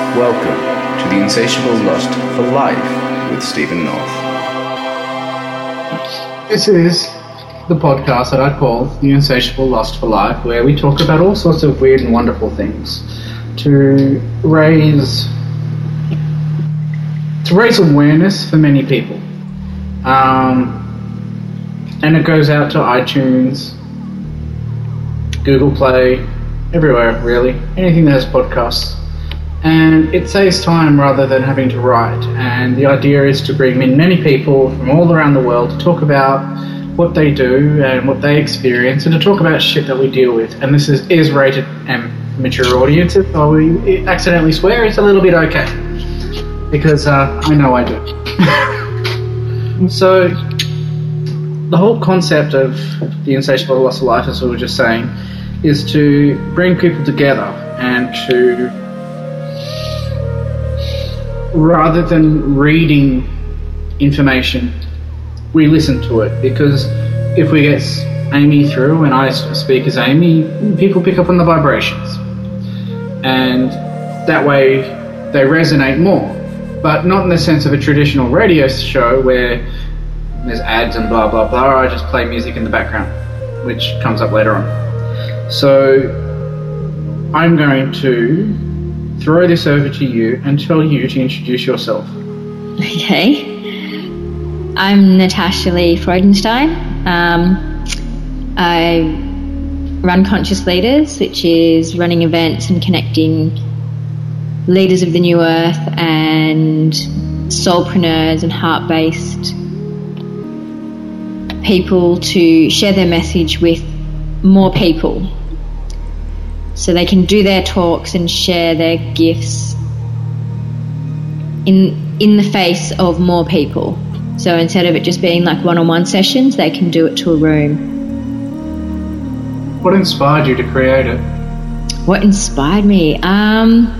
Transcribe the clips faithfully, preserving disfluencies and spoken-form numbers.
Welcome to The Insatiable Lust for Life with Stephen North. This is the podcast that I call The Insatiable Lust for Life, where we talk about all sorts of weird and wonderful things to raise to raise awareness for many people. Um, and it goes out to iTunes, Google Play, everywhere really, anything that has podcasts. And it saves time rather than having to write. And the idea is to bring in many people from all around the world to talk about what they do and what they experience, and to talk about shit that we deal with. And this is, is rated M, mature audiences, so we accidentally swear, it's a little bit okay. Because uh, I know I do. So, the whole concept of The Insatiable Lust for Life, as we were just saying, is to bring people together and to, rather than reading information, we listen to it. Because if we get Amy through, and I speak as Amy, people pick up on the vibrations. And that way they resonate more. But not in the sense of a traditional radio show where there's ads and blah blah blah. I just play music in the background, which comes up later on. So I'm going to throw this over to you and tell you to introduce yourself. Okay. I'm Natasha Lee Freudenstein. Um, I run Conscious Leaders, which is running events and connecting leaders of the new earth and soulpreneurs and heart-based people to share their message with more people so they can do their talks and share their gifts in in the face of more people. So instead of it just being like one-on-one sessions, they can do it to a room. What inspired you to create it? What inspired me? Um,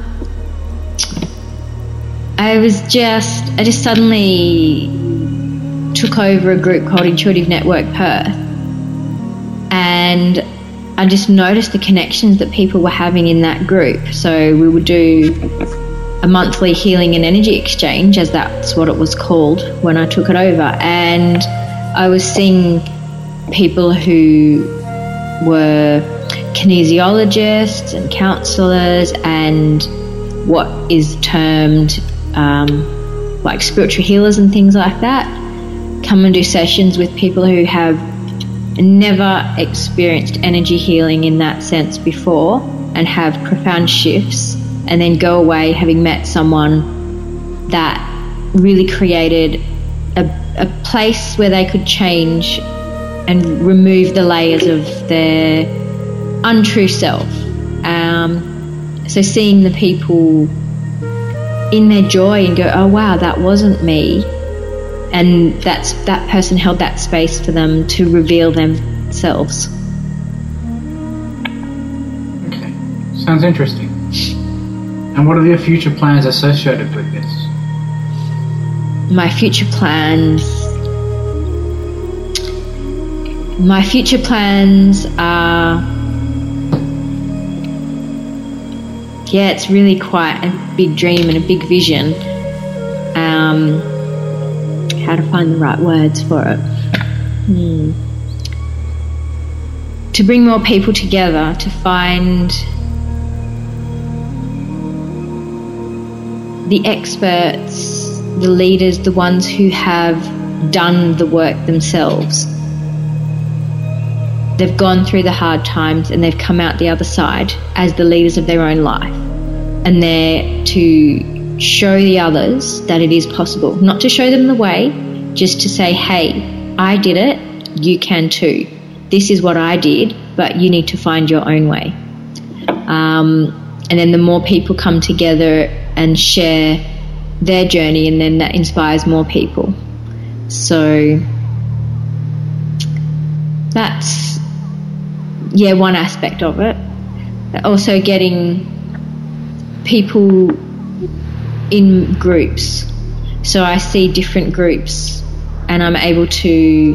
I was just, I just suddenly took over a group called Intuitive Network Perth, and I just noticed the connections that people were having in that group. So we would do a monthly healing and energy exchange, as that's what it was called when I took it over, and I was seeing people who were kinesiologists and counsellors and what is termed um, like spiritual healers and things like that come and do sessions with people who have never experienced energy healing in that sense before and have profound shifts, and then go away having met someone that really created a, a place where they could change and remove the layers of their untrue self. Um, so seeing the people in their joy and go, oh wow, that wasn't me, and that's that person held that space for them to reveal themselves. Okay, sounds interesting. And what are your future plans associated with this? My future plans... My future plans are... Yeah, it's really quite a big dream and a big vision. Um, how to find the right words for it. Hmm. To bring more people together, to find the experts, the leaders, the ones who have done the work themselves. They've gone through the hard times and they've come out the other side as the leaders of their own life. And they're to show the others that it is possible. Not to show them the way, just to say, hey, I did it, you can too. This is what I did, but you need to find your own way. Um, and then the more people come together and share their journey, and then that inspires more people. So that's, yeah, one aspect of it. Also getting people in groups. So I see different groups and I'm able to,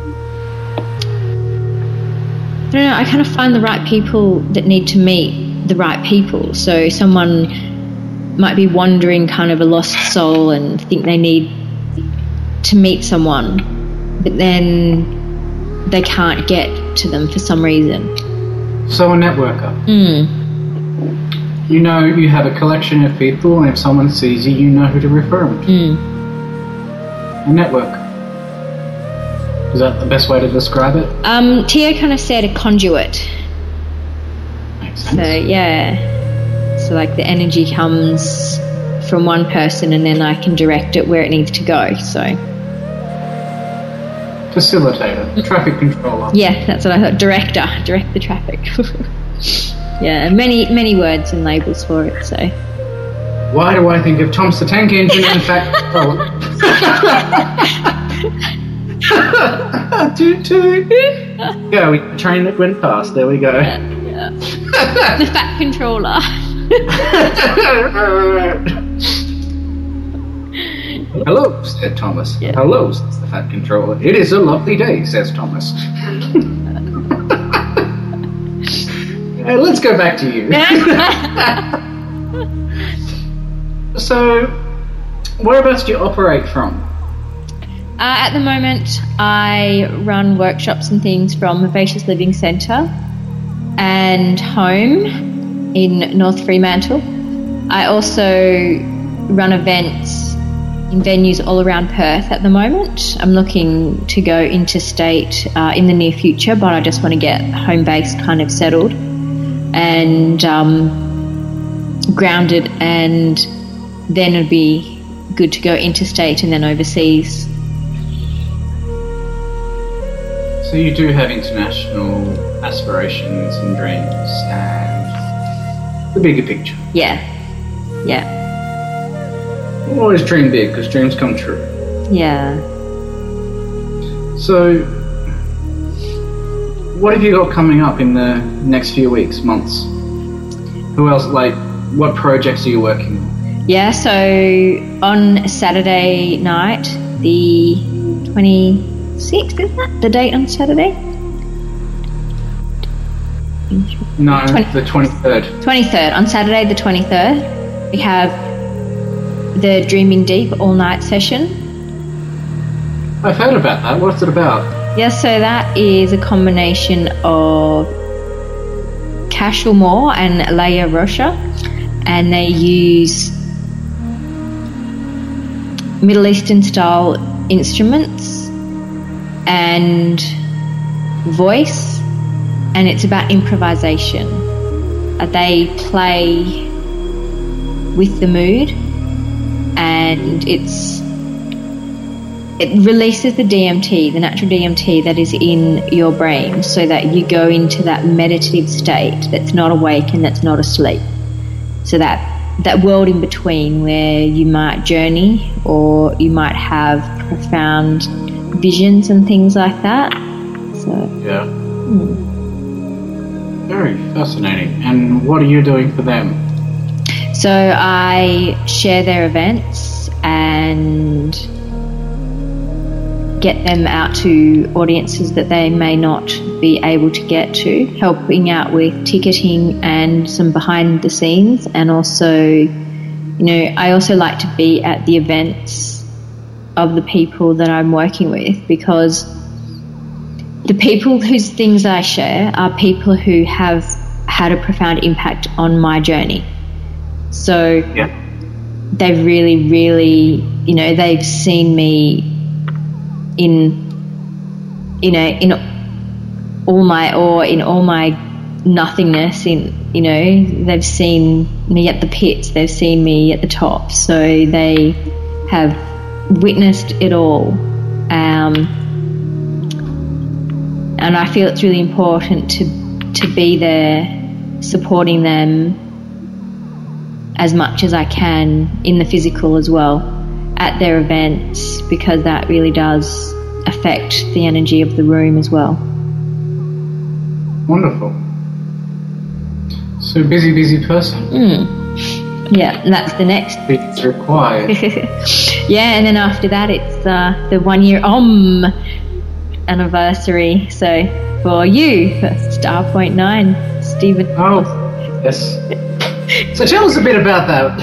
I don't know, I kind of find the right people that need to meet the right people. So someone might be wandering, kind of a lost soul, and think they need to meet someone, but then they can't get to them for some reason. So a networker. Mm. You know, you have a collection of people, and if someone sees you, you know who to refer them to. Mm. A networker. Is that the best way to describe it? Um, Tia kind of said a conduit. Makes sense. So, yeah. So, like, the energy comes from one person and then I can direct it where it needs to go, so... Facilitator, traffic controller. Yeah, that's what I thought. Director. Direct the traffic. Yeah, many, many words and labels for it, so... Why do I think of Thomas the Tank Engine and Fat Controller? Toot toot. Yeah, we a train that went past. There we go. Yeah, yeah. The Fat Controller. Hello, said Thomas. Yeah. Hello, says the Fat Controller. It is a lovely day, says Thomas. Hey, let's go back to you. So, whereabouts do you operate from? Uh, at the moment, I run workshops and things from Vivacious Living Centre and home in North Fremantle. I also run events in venues all around Perth at the moment. I'm looking to go interstate uh, in the near future, but I just want to get home-based kind of settled and um, grounded, and then it'd be good to go interstate and then overseas. So you do have international aspirations and dreams and the bigger picture. Yeah, yeah, Always dream big, because dreams come true. yeah. So, what have you got coming up in the next few weeks, months? Who else, like, what projects are you working on? Yeah, so on Saturday night, the twenty-sixth, isn't that the date on Saturday? No, Twenty- the twenty-third. twenty-third. On Saturday the twenty-third, we have the Dreaming Deep all-night session. I've heard about that. What's it about? Yeah, so that is a combination of Cashel Moore and Leia Rocha, and they use Middle Eastern style instruments and voice, and it's about improvisation. Uh, They play with the mood, and it's it releases the D M T, the natural D M T that is in your brain, so that you go into that meditative state that's not awake and that's not asleep. So that that world in between where you might journey or you might have profound visions and things like that. So Yeah. hmm. Very fascinating. And what are you doing for them? So I share their events and get them out to audiences that they may not be able to get to, helping out with ticketing and some behind the scenes. And also, you know, I also like to be at the events of the people that I'm working with, because the people whose things I share are people who have had a profound impact on my journey. So Yeah. they've really, really, you know, they've seen me in, you know, in all my awe, in all my nothingness, in, you know, they've seen me at the pits, they've seen me at the top, so they have witnessed it all. Um, and I feel it's really important to to be there supporting them as much as I can in the physical as well at their events, because that really does affect the energy of the room as well. Wonderful. So busy, busy person. Mm. Yeah, and that's the next. It's required. Yeah, and then after that it's uh, the one year Om anniversary. So for you, for Star Point Nine, Stephen. Oh, yes. So tell us a bit about that.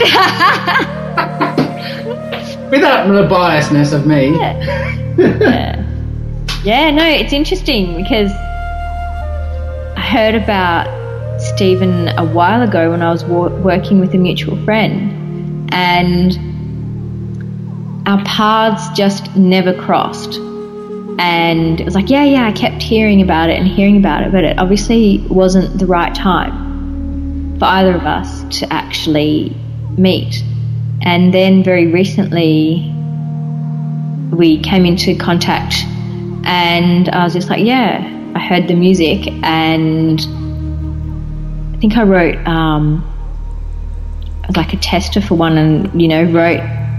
Without the biasness of me. Yeah. yeah. Yeah, no, it's interesting because I heard about Stephen a while ago when I was wa- working with a mutual friend, and our paths just never crossed. And it was like, yeah, yeah, I kept hearing about it and hearing about it, but it obviously wasn't the right time for either of us to actually meet. And then very recently we came into contact, and I was just like, yeah, I heard the music, and I think I wrote um, like a tester for one, and, you know, wrote,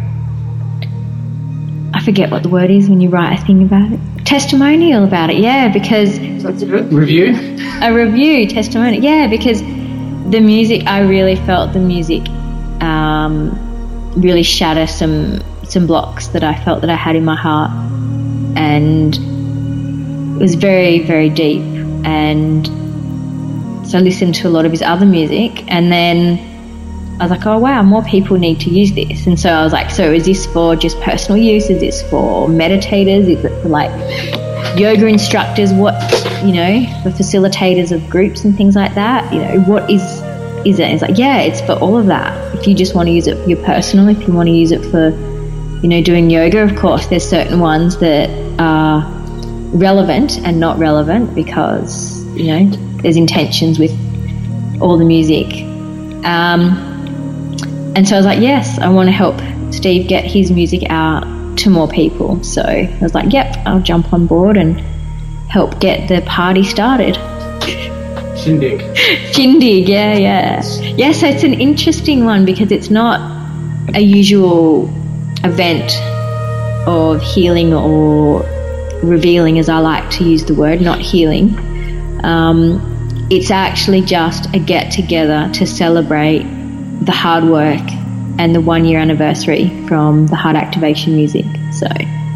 I forget what the word is when you write a thing about it. Testimonial about it, yeah, because... That's good. Review? A review, testimonial, yeah, because the music, I really felt the music um, really shatter some some blocks that I felt that I had in my heart, and it was very, very deep. And so I listened to a lot of his other music, and then I was like, oh wow, more people need to use this. And so I was like, so is this for just personal use? Is this for meditators? Is it for like yoga instructors? What, you know, for facilitators of groups and things like that? You know, what is is it? It's like, yeah, it's for all of that. If you just want to use it for your personal, if you want to use it for, you know, doing yoga, of course, there's certain ones that are relevant and not relevant because, you know, there's intentions with all the music. Um, And so I was like, yes, I want to help Steve get his music out to more people. So I was like, yep, I'll jump on board and help get the party started. Shindig. Shindig, yeah, yeah. Yeah, so it's an interesting one because it's not a usual event of healing or revealing, as I like to use the word, not healing. Um, it's actually just a get-together to celebrate the hard work and the one year anniversary from the Heart Activation music. So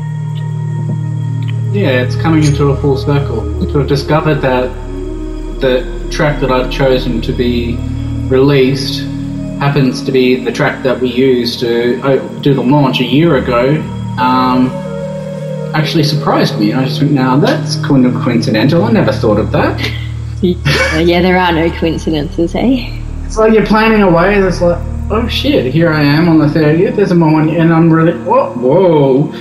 yeah, it's coming into a full circle. To have discovered that the track that I've chosen to be released happens to be the track that we used to do the launch a year ago um, actually surprised me. I just went, now that's kind of coincidental. I never thought of that. Yeah, there are no coincidences, eh? It's like you're planning away, and it's like, oh shit, here I am on the thirtieth, there's a moment, and I'm really, whoa, whoa.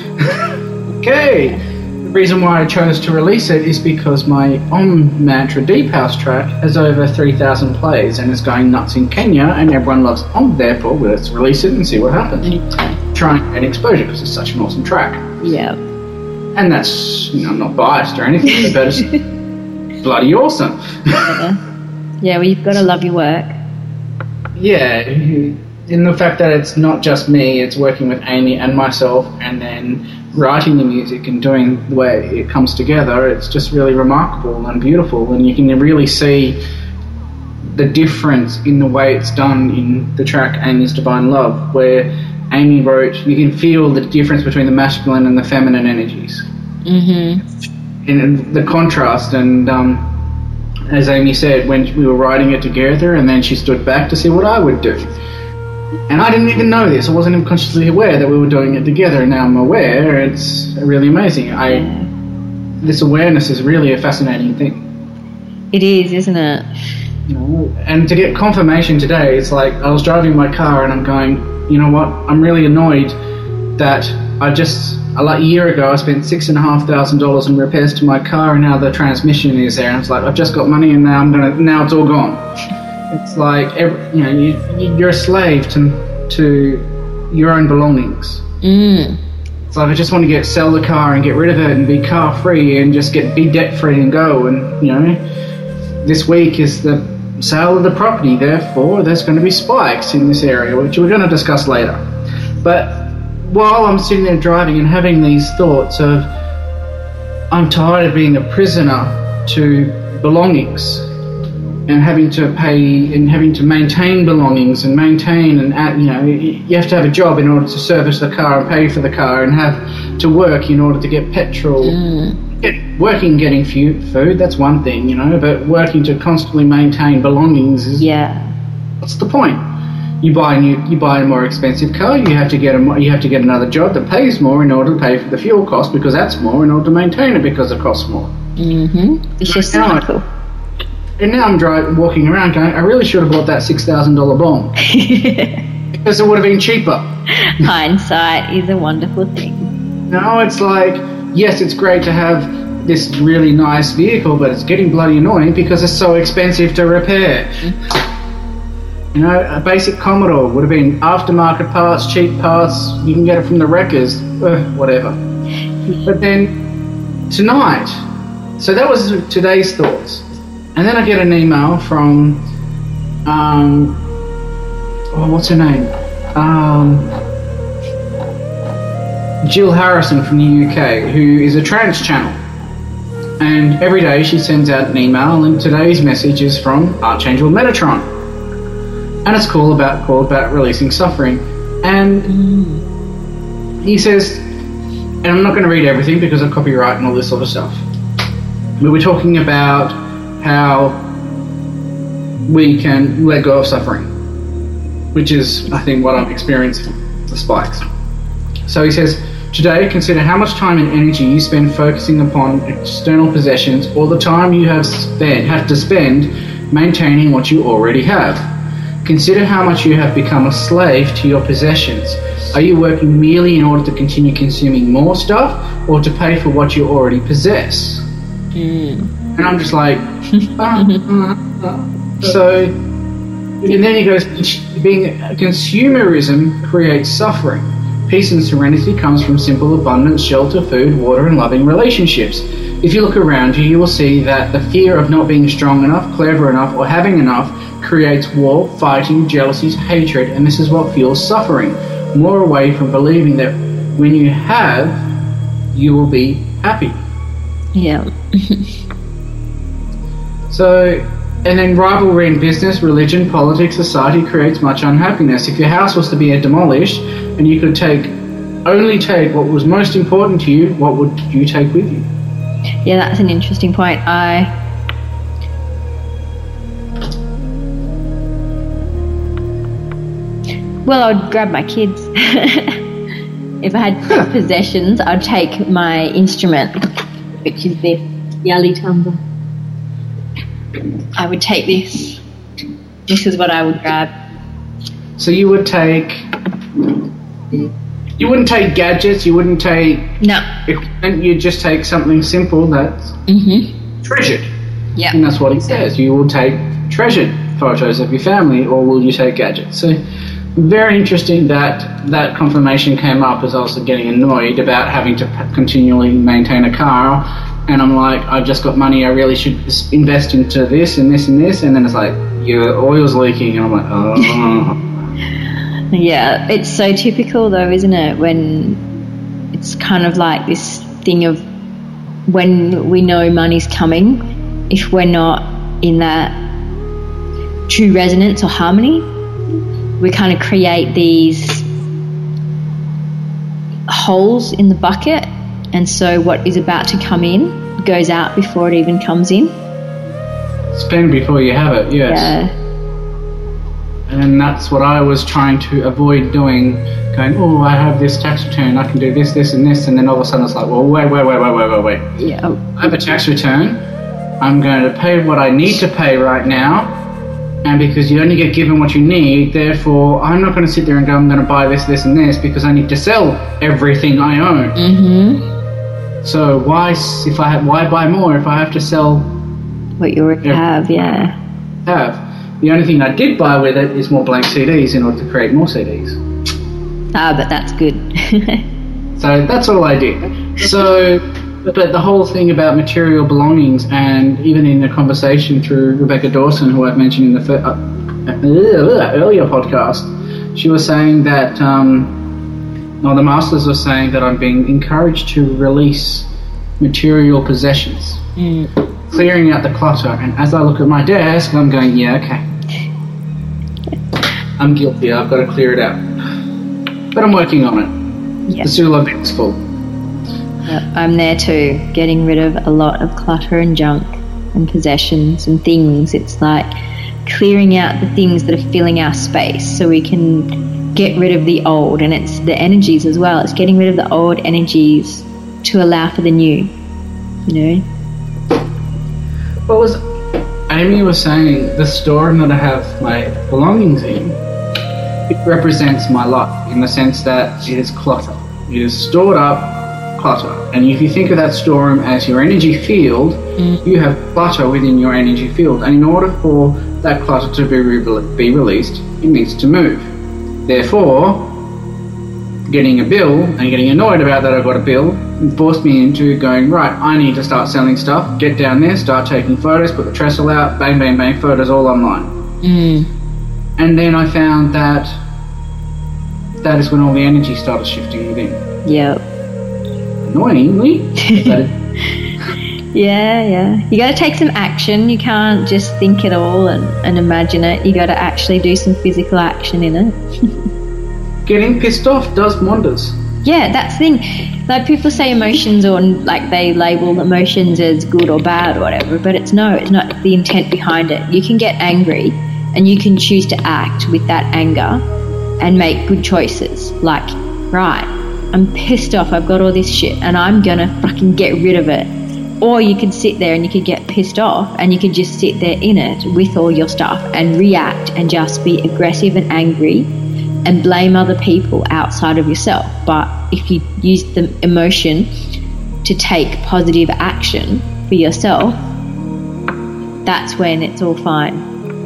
Okay. The reason why I chose to release it is because my Om Mantra Deep House track has over three thousand plays and it's going nuts in Kenya, and everyone loves Om, therefore let's release it and see what happens. Okay. Try and get exposure because it's such an awesome track. Yeah. And that's, you know, I'm not biased or anything, but it's bloody awesome. Yeah. Yeah, well, you've got to love your work. Yeah, in the fact that it's not just me, it's working with Amy and myself, and then writing the music and doing the way it comes together, it's just really remarkable and beautiful, and you can really see the difference in the way it's done in the track Amy's Divine Love, where Amy wrote, you can feel the difference between the masculine and the feminine energies. Mm-hmm. And the contrast, and um, as Amy said, when we were writing it together, and then she stood back to see what I would do. And I didn't even know this. I wasn't even consciously aware that we were doing it together, and now I'm aware. It's really amazing. I, Yeah. This awareness is really a fascinating thing. It is, isn't it? You know, and to get confirmation today, it's like I was driving my car and I'm going, you know what, I'm really annoyed that I just, like a year ago, I spent six and a half thousand dollars in repairs to my car, and now the transmission is there, and it's like I've just got money, and now I'm gonna, now it's all gone. It's like every, you know, you, you're a slave to to your own belongings. Mm. It's like I just want to get sell the car and get rid of it and be car free and just get be debt free and go. And you know, this week is the sale of the property, therefore there's going to be spikes in this area, which we're going to discuss later. But while I'm sitting there driving and having these thoughts of I'm tired of being a prisoner to belongings and having to pay and having to maintain belongings and maintain and add, you know, you have to have a job in order to service the car and pay for the car and have to work in order to get petrol. Mm. Get, working, getting food, that's one thing, you know, but working to constantly maintain belongings is Yeah. what's the point? You buy a new, you buy a more expensive car. You have to get a, more, you have to get another job that pays more in order to pay for the fuel cost because that's more in order to maintain it because it costs more. Mm-hmm. It's just cycle. And now I'm driving, walking around going, I really should have bought that six thousand dollar bomb because it would have been cheaper. Hindsight is a wonderful thing. No, it's like, yes, it's great to have this really nice vehicle, but it's getting bloody annoying because it's so expensive to repair. Mm-hmm. You know, a basic Commodore would have been aftermarket parts, cheap parts, you can get it from the wreckers, uh, whatever. But then, tonight, so that was today's thoughts. And then I get an email from, um, oh, what's her name? Um, Jill Harrison from the U K, who is a trance channel. And every day she sends out an email, and today's message is from Archangel Metatron. And it's called about, called about releasing suffering. And he says, and I'm not going to read everything because of copyright and all this sort of stuff, but we're talking about how we can let go of suffering, which is, I think, what I'm experiencing, the spikes. So he says, today consider how much time and energy you spend focusing upon external possessions or the time you have spent, have to spend maintaining what you already have. Consider how much you have become a slave to your possessions. Are you working merely in order to continue consuming more stuff or to pay for what you already possess? Mm. And I'm just like, ah, ah, ah. So, and then he goes, being consumerism creates suffering. Peace and serenity comes from simple abundance, shelter, food, water, and loving relationships. If you look around you, you will see that the fear of not being strong enough, clever enough, or having enough creates war, fighting, jealousies, hatred, and this is what fuels suffering. More away from believing that when you have, you will be happy. Yeah. So, and then rivalry in business, religion, politics, society creates much unhappiness. If your house was to be demolished and you could take, only take what was most important to you, what would you take with you? Yeah, that's an interesting point. I Well, I would grab my kids. If I had possessions, I'd take my instrument, which is this Yali tumbler. I would take this. This is what I would grab. So you would take, you wouldn't take gadgets, you wouldn't take No. equipment, you'd just take something simple that's Mm-hmm. treasured. Yeah. And that's what he says. You will take treasured photos of your family, or will you take gadgets? So very interesting that that confirmation came up as I was getting annoyed about having to p- continually maintain a car. And I'm like, I've just got money, I really should invest into this and this and this. And then it's like, your oil's leaking. And I'm like, oh. Yeah, it's so typical though, isn't it? When it's kind of like this thing of when we know money's coming, if we're not in that true resonance or harmony, we kind of create these holes in the bucket, and so what is about to come in goes out before it even comes in. Spend before you have it, yes. Yeah. And that's what I was trying to avoid doing, going, oh, I have this tax return, I can do this, this, and this, and then all of a sudden it's like, well, wait, wait, wait, wait, wait, wait, wait. Yeah. I have a tax return, I'm going to pay what I need to pay right now, and because you only get given what you need, therefore I'm not going to sit there and go, I'm going to buy this, this, and this, because I need to sell everything I own. Mm-hmm. So why, if I have, why buy more if I have to sell what you already have, yeah. Have. The only thing I did buy with it is more blank C Ds in order to create more C Ds. Ah, but that's good. So that's all I did. So, but the whole thing about material belongings, and even in the conversation through Rebecca Dawson, who I've mentioned in the fir- uh, earlier podcast, she was saying that, um, well, the masters were saying that I'm being encouraged to release material possessions, Mm. clearing out the clutter. And as I look at my desk, I'm going, yeah, okay. I'm guilty, I've got to clear it out. But I'm working on it. Yeah. The Sula bit's full. Yep, I'm there too, getting rid of a lot of clutter and junk and possessions and things. It's like clearing out the things that are filling our space so we can get rid of the old. And it's the energies as well. It's getting rid of the old energies to allow for the new, you know. What was Amy was saying, the store that I have my belongings in, it represents my life in the sense that it is clutter. It is stored up clutter. And if you think of that storeroom as your energy field, mm. you have clutter within your energy field. And in order for that clutter to be, re- be released, it needs to move. Therefore, getting a bill and getting annoyed about that I got a bill forced me into going, right, I need to start selling stuff, get down there, start taking photos, put the trestle out, bang, bang, bang, photos all online. Mm. And then I found that that is when all the energy started shifting within. Yep. Annoyingly. yeah, yeah. You got to take some action. You can't just think it all and, and imagine it. You got to actually do some physical action in it. Getting pissed off does wonders. Yeah, that's the thing. Like people say emotions, or like they label emotions as good or bad or whatever, but it's no, it's not the intent behind it. You can get angry and you can choose to act with that anger and make good choices. Like, right, I'm pissed off, I've got all this shit and I'm gonna fucking get rid of it. Or you could sit there and you could get pissed off and you could just sit there in it with all your stuff and react and just be aggressive and angry and blame other people outside of yourself. But if you use the emotion to take positive action for yourself, that's when it's all fine.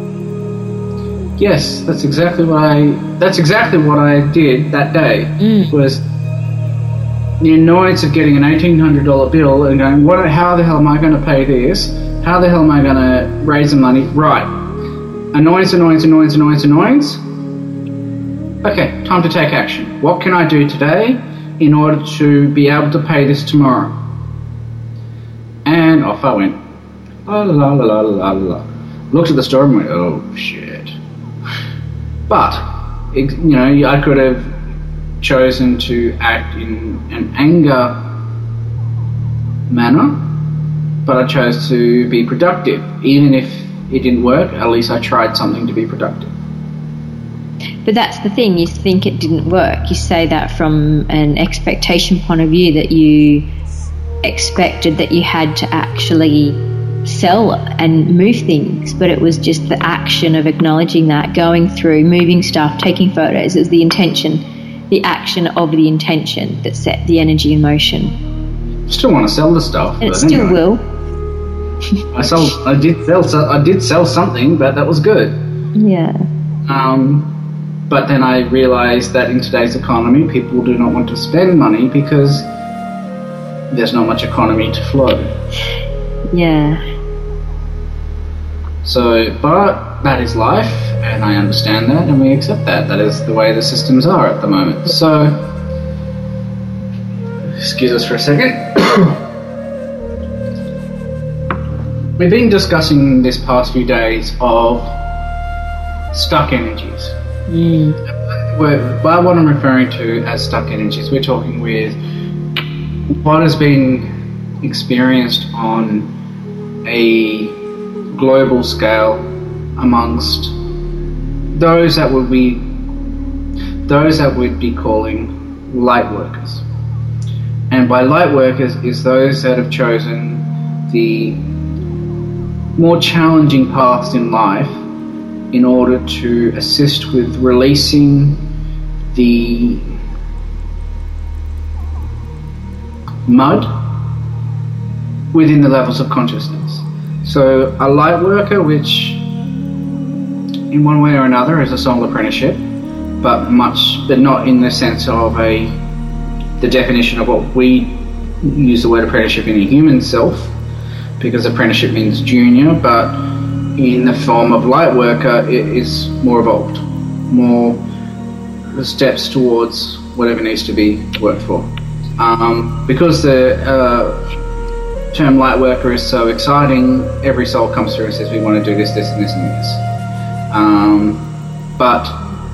Yes, that's exactly what I that's exactly what I did that day. Mm. Was the annoyance of getting an eighteen hundred dollars bill and going, what? How the hell am I going to pay this? How the hell am I going to raise the money? Right. Annoyance, annoyance, annoyance, annoyance, annoyance. Okay, time to take action. What can I do today in order to be able to pay this tomorrow? And off I went. La la la la la la la. Looked at the store and went, oh shit. But, you know, I could have chosen to act in an anger manner, but I chose to be productive. Even if it didn't work, at least I tried something to be productive. But that's the thing, you think it didn't work. You say that from an expectation point of view, that you expected that you had to actually sell and move things, but it was just the action of acknowledging that, going through, moving stuff, taking photos. It was the intention, the action of the intention that set the energy in motion. Still want to sell the stuff, and it but still anyway. will. I sold. I did sell. I did sell something, but that was good. Yeah. Um, but then I realised that in today's economy, people do not want to spend money because there's not much economy to flow. Yeah. So, but that is life, and I understand that, and we accept that. That is the way the systems are at the moment. So, excuse us for a second. We've been discussing this past few days of stuck energies. Mm. We're, by what I'm referring to as stuck energies, we're talking with what has been experienced on a global scale amongst those that would be those that would be calling light workers. And by light workers is those that have chosen the more challenging paths in life in order to assist with releasing the mud within the levels of consciousness. So a light worker, which in one way or another is a soul apprenticeship, but much, but not in the sense of a the definition of what we use the word apprenticeship in a human self, because apprenticeship means junior, but in the form of light worker, it is more evolved, more steps towards whatever needs to be worked for. Um, because the uh, term light worker is so exciting, every soul comes through and says we want to do this, this, and this, and this. Um, but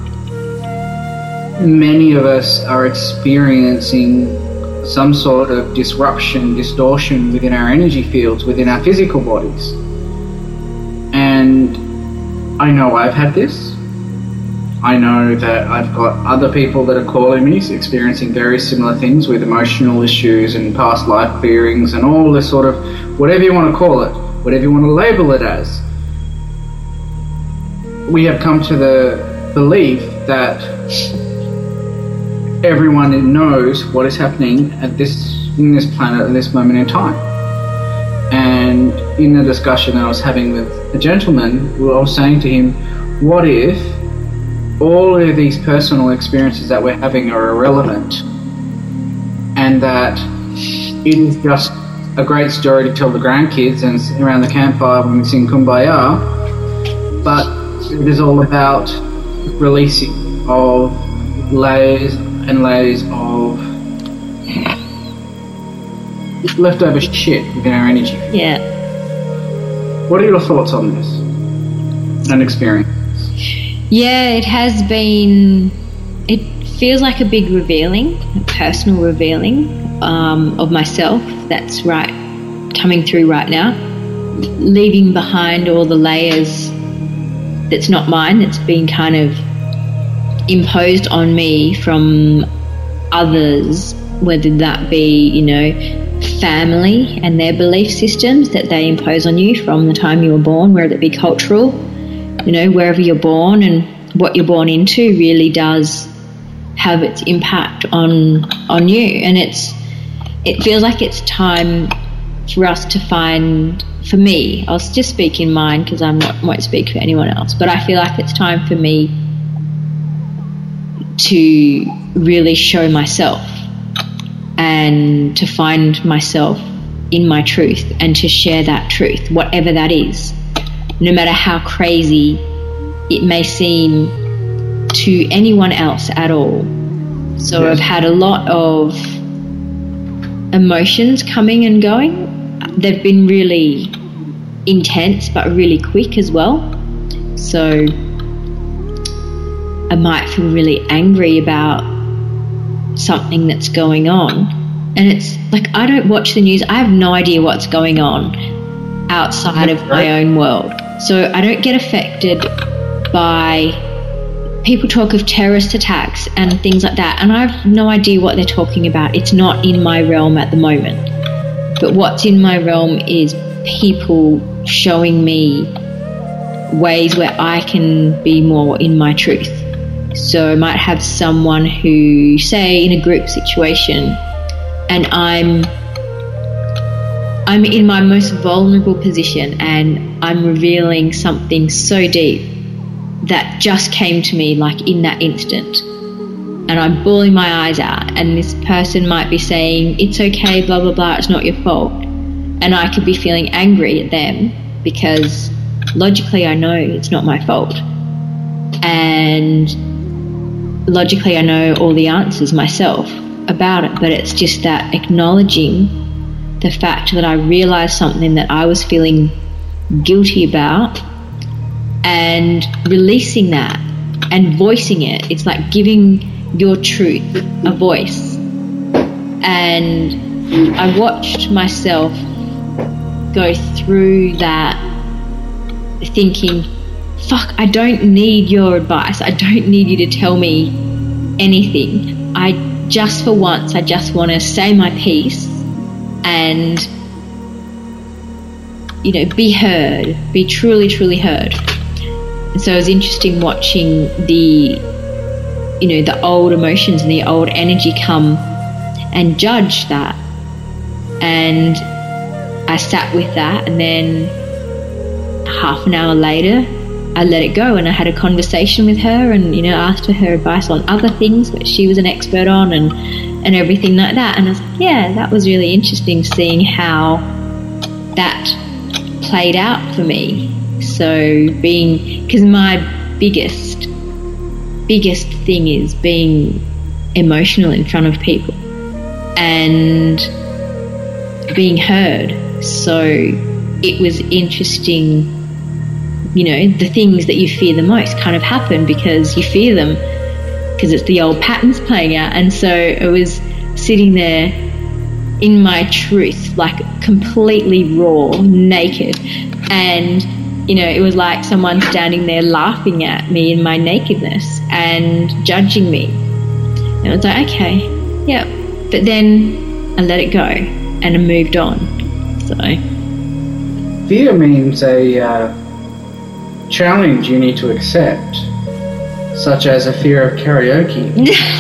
many of us are experiencing some sort of disruption, distortion within our energy fields, within our physical bodies. And I know I've had this. I know that I've got other people that are calling me experiencing very similar things with emotional issues and past life clearings and all this sort of, whatever you want to call it, whatever you want to label it as. We have come to the belief that everyone knows what is happening at this in this planet at this moment in time. And in the discussion I was having with a gentleman, I was saying to him, what if all of these personal experiences that we're having are irrelevant, and that it is just a great story to tell the grandkids and around the campfire when we sing Kumbaya, but it is all about releasing of layers and layers of leftover shit within our energy. Yeah. What are your thoughts on this and experience? Yeah, it has been, it feels like a big revealing, a personal revealing um, of myself that's right, coming through right now, leaving behind all the layers that's not mine, that's been kind of imposed on me from others, whether that be, you know, family and their belief systems that they impose on you from the time you were born, whether it be cultural, you know, wherever you're born and what you're born into really does have its impact on on you. And it's it feels like it's time for us to find, for me, I'll just speak in mine because I won't speak for anyone else, but I feel like it's time for me to really show myself and to find myself in my truth and to share that truth, whatever that is, no matter how crazy it may seem to anyone else at all. So yes. I've had a lot of emotions coming and going. They've been really intense but really quick as well. So I might feel really angry about something that's going on, and it's like I don't watch the news. I have no idea what's going on outside of my own world, so I don't get affected by people talk of terrorist attacks and things like that, and I have no idea what they're talking about. It's not in my realm at the moment, but what's in my realm is people showing me ways where I can be more in my truth. So I might have someone who, say, in a group situation, and I'm I'm in my most vulnerable position and I'm revealing something so deep that just came to me like in that instant, and I'm bawling my eyes out, and this person might be saying, it's okay, blah, blah, blah, it's not your fault. And I could be feeling angry at them because logically I know it's not my fault. And logically I know all the answers myself about it, but it's just that acknowledging the fact that I realised something that I was feeling guilty about and releasing that and voicing it. It's like giving your truth a voice. And I watched myself go through that thinking, fuck, I don't need your advice. I don't need you to tell me anything. I just, for once, I just want to say my piece and, you know, be heard, be truly, truly heard. And so it was interesting watching the, you know, the old emotions and the old energy come and judge that. And I sat with that, and then half an hour later, I let it go, and I had a conversation with her and, you know, asked her her advice on other things that she was an expert on and, and everything like that. And I was like, yeah, that was really interesting seeing how that played out for me. So being, because my biggest, biggest thing is being emotional in front of people and being heard. So it was interesting, you know, the things that you fear the most kind of happen because you fear them, because it's the old patterns playing out. And so it was sitting there in my truth, like completely raw, naked, and you know, it was like someone standing there laughing at me in my nakedness and judging me. And I was like, okay, yeah. But then I let it go and I moved on. So fear means a uh, challenge you need to accept, such as a fear of karaoke.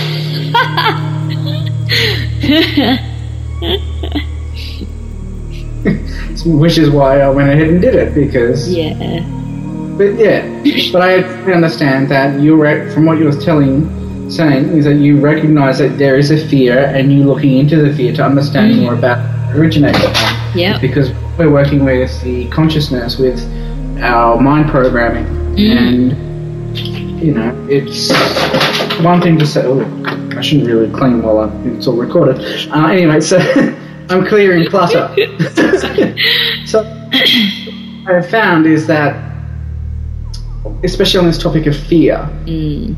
Which is why I went ahead and did it, because yeah. But yeah, but I understand that you re- from what you were telling, saying is that you recognise that there is a fear, and you looking into the fear to understand mm. more about where it originates from. Yeah. Because we're working with the consciousness, with our mind programming, mm. and you know, it's one thing to say. Oh, I shouldn't really clean while I'm, it's all recorded. Uh, anyway, so I'm clearing clutter. So what I've found is that, especially on this topic of fear, mm.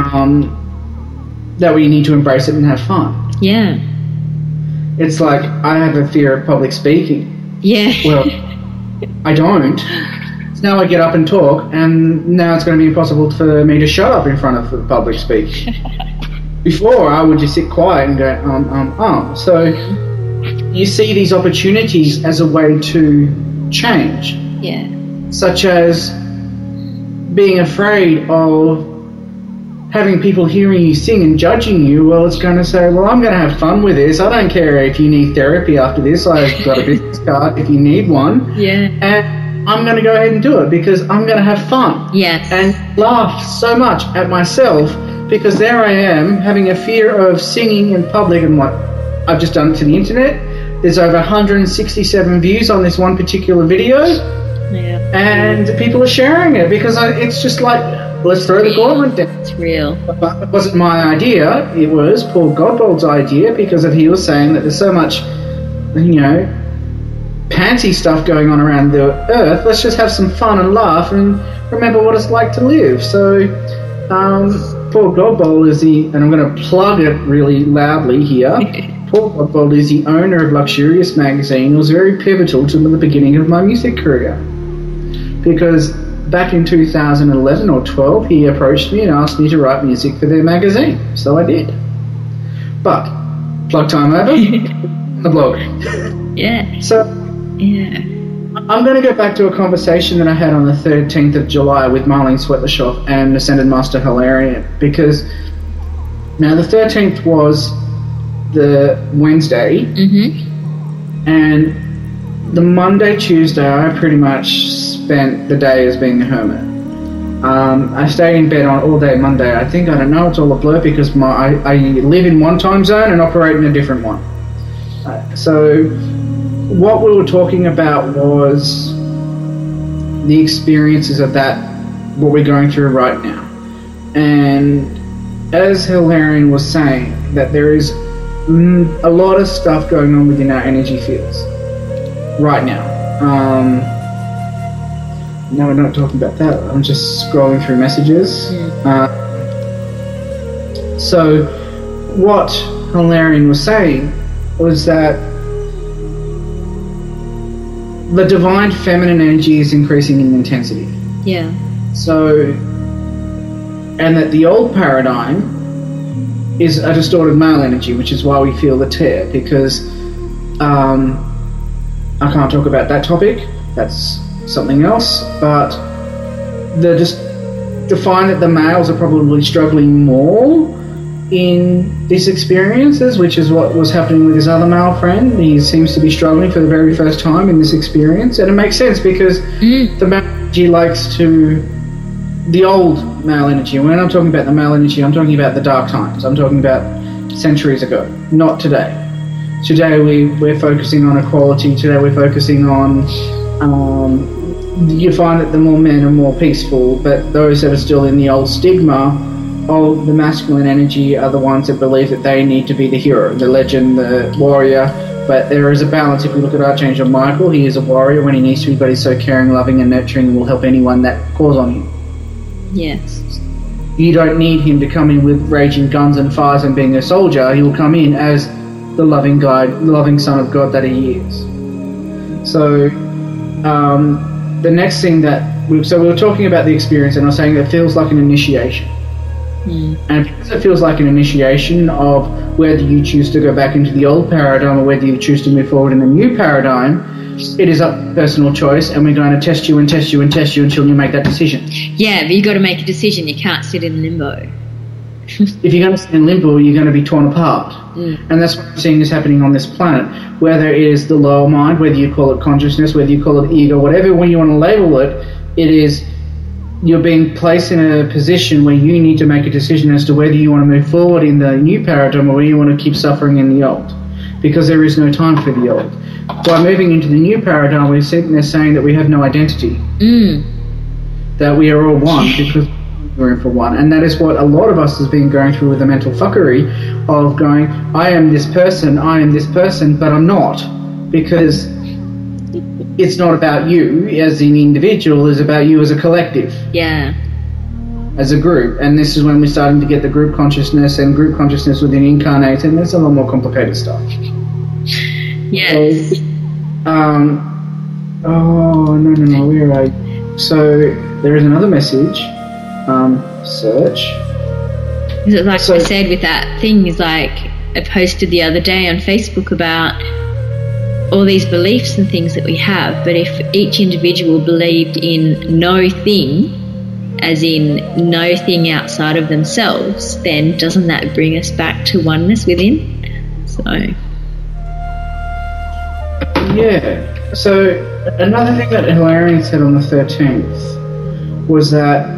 um, that we need to embrace it and have fun. Yeah. It's like, I have a fear of public speaking. Yeah. Well, I don't. So now I get up and talk, and now it's going to be impossible for me to shut up in front of the public speak. Before, I would just sit quiet and go, um, um, um. So you see these opportunities as a way to change. Yeah. Such as being afraid of having people hearing you sing and judging you. Well, it's going to say, well, I'm going to have fun with this. I don't care if you need therapy after this. I've got a business card if you need one. Yeah. And I'm going to go ahead and do it because I'm going to have fun. Yes. And laugh so much at myself, because there I am having a fear of singing in public, and what I've just done it to the internet. There's over one hundred sixty-seven views on this one particular video. Yeah. And people are sharing it because I, it's just like, let's throw the gauntlet down. It's real. But it wasn't my idea. It was Paul Godbold's idea, because of he was saying that there's so much, you know, pantsy stuff going on around the earth. Let's just have some fun and laugh and remember what it's like to live. So um, Paul Godbold is the, and I'm going to plug it really loudly here. Paul Godbold is the owner of Luxurious Magazine. It was very pivotal to the beginning of my music career, because back in two thousand eleven or twelve, he approached me and asked me to write music for their magazine. So I did. But, plug time over, the blog. Yeah. So, yeah. I'm going to go back to a conversation that I had on the thirteenth of July with Marlene Swetleshoff and Ascended Master Hilarion, because now the thirteenth was the Wednesday, mm-hmm. and the Monday, Tuesday, I pretty much spent the day as being a hermit. Um, I stayed in bed on all day Monday. I think, I don't know, it's all a blur, because my I, I live in one time zone and operate in a different one. Uh, so what we were talking about was the experiences of that, what we're going through right now. And as Hilarion was saying, that there is mm, a lot of stuff going on within our energy fields right now. Um, no, we're not talking about that. I'm just scrolling through messages. Mm. Uh, so what Hilarion was saying was that the divine feminine energy is increasing in intensity. Yeah. So, and that the old paradigm is a distorted male energy, which is why we feel the tear, because um, I can't talk about that topic. That's something else. But the just to find that the males are probably struggling more in these experiences, which is what was happening with his other male friend. He seems to be struggling for the very first time in this experience, and it makes sense because mm. the male energy likes to, the old male energy, when I'm talking about the male energy, I'm talking about the dark times. I'm talking about centuries ago, not today. Today we, we're focusing on equality. Today we're focusing on, um, you find that the more men are more peaceful, but those that are still in the old stigma of the masculine energy are the ones that believe that they need to be the hero, the legend, the warrior. But there is a balance. If we look at Archangel Michael, he is a warrior when he needs to be, but he's so caring, loving and nurturing and will help anyone that calls on him. Yes. You don't need him to come in with raging guns and fires and being a soldier. He will come in as the loving guide, the loving son of God that he is. So um, the next thing that we, so we were talking about the experience, and I was saying it feels like an initiation. Mm. And because it feels like an initiation of whether you choose to go back into the old paradigm or whether you choose to move forward in a new paradigm, it is up to personal choice, and we're going to test you and test you and test you until you make that decision. Yeah, but you got to make a decision. You can't sit in limbo. If you're going to sit in limbo, you're going to be torn apart. Mm. And that's what I'm seeing is happening on this planet. Whether it is the lower mind, whether you call it consciousness, whether you call it ego, whatever way you want to label it, it is you're being placed in a position where you need to make a decision as to whether you want to move forward in the new paradigm or whether you want to keep suffering in the old. Because there is no time for the old. By moving into the new paradigm, we're sitting there saying that we have no identity. Mm. That we are all one because we're in for one. And that is what a lot of us has been going through with the mental fuckery of going, I am this person, I am this person, but I'm not. Because it's not about you as an individual, it's about you as a collective. Yeah. As a group. And this is when we're starting to get the group consciousness and group consciousness within incarnate, and there's a lot more complicated stuff. Yes. So, um, oh, no, no, no, where are I? So, there is another message. Um, search. Is it like So- I said with that thing, is like I posted the other day on Facebook about all these beliefs and things that we have, but if each individual believed in no thing, as in no thing outside of themselves, then doesn't that bring us back to oneness within? So, Yeah. So, another thing that Hilarion said on the thirteenth was that,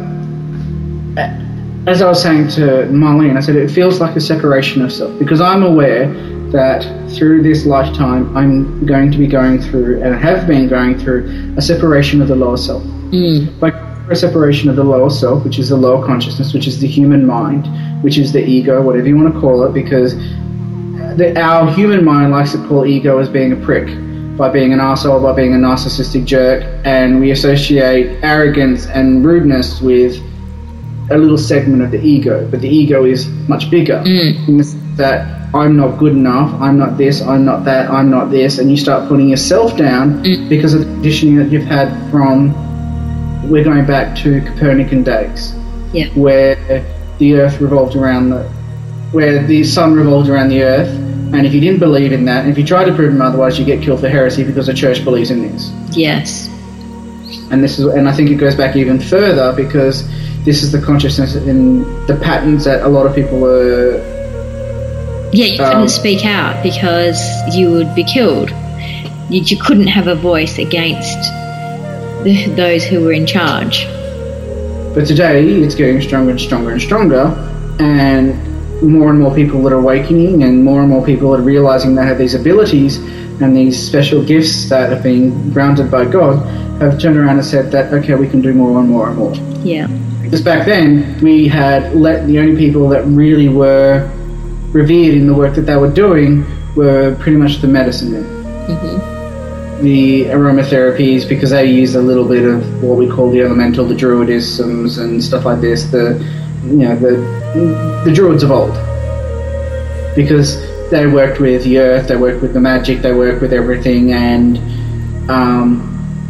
as I was saying to Marlene, I said it feels like a separation of self, because I'm aware that through this lifetime I'm going to be going through, and have been going through, a separation of the lower self. mm, Like a separation of the lower self, which is the lower consciousness, which is the human mind, which is the ego, whatever you want to call it, because the, our human mind likes to call ego as being a prick, by being an arsehole, by being a narcissistic jerk, and we associate arrogance and rudeness with a little segment of the ego, but the ego is much bigger. mm, In the sense that I'm not good enough, I'm not this, I'm not that, I'm not this, and you start putting yourself down Mm. because of the conditioning that you've had from, we're going back to Copernican days, yeah, where the earth revolved around the, where the sun revolved around the earth, and if you didn't believe in that, and if you try to prove them otherwise, you get killed for heresy because the church believes in this. yes, And this is, and I think it goes back even further, because this is the consciousness and the patterns that a lot of people were. yeah. You couldn't Um, speak out because you would be killed. You, you couldn't have a voice against the, those who were in charge. But today, it's getting stronger and stronger and stronger, and more and more people that are awakening, and more and more people are realizing they have these abilities and these special gifts that have been granted by God, have turned around and said that, okay, we can do more and more and more. Yeah, Because back then, we had let the only people that really were revered in the work that they were doing were pretty much the medicine men. hmm The aromatherapies, because they use a little bit of what we call the elemental, the druidisms and stuff like this, the, you know, the, the druids of old. Because they worked with the earth, they worked with the magic, they worked with everything, and um,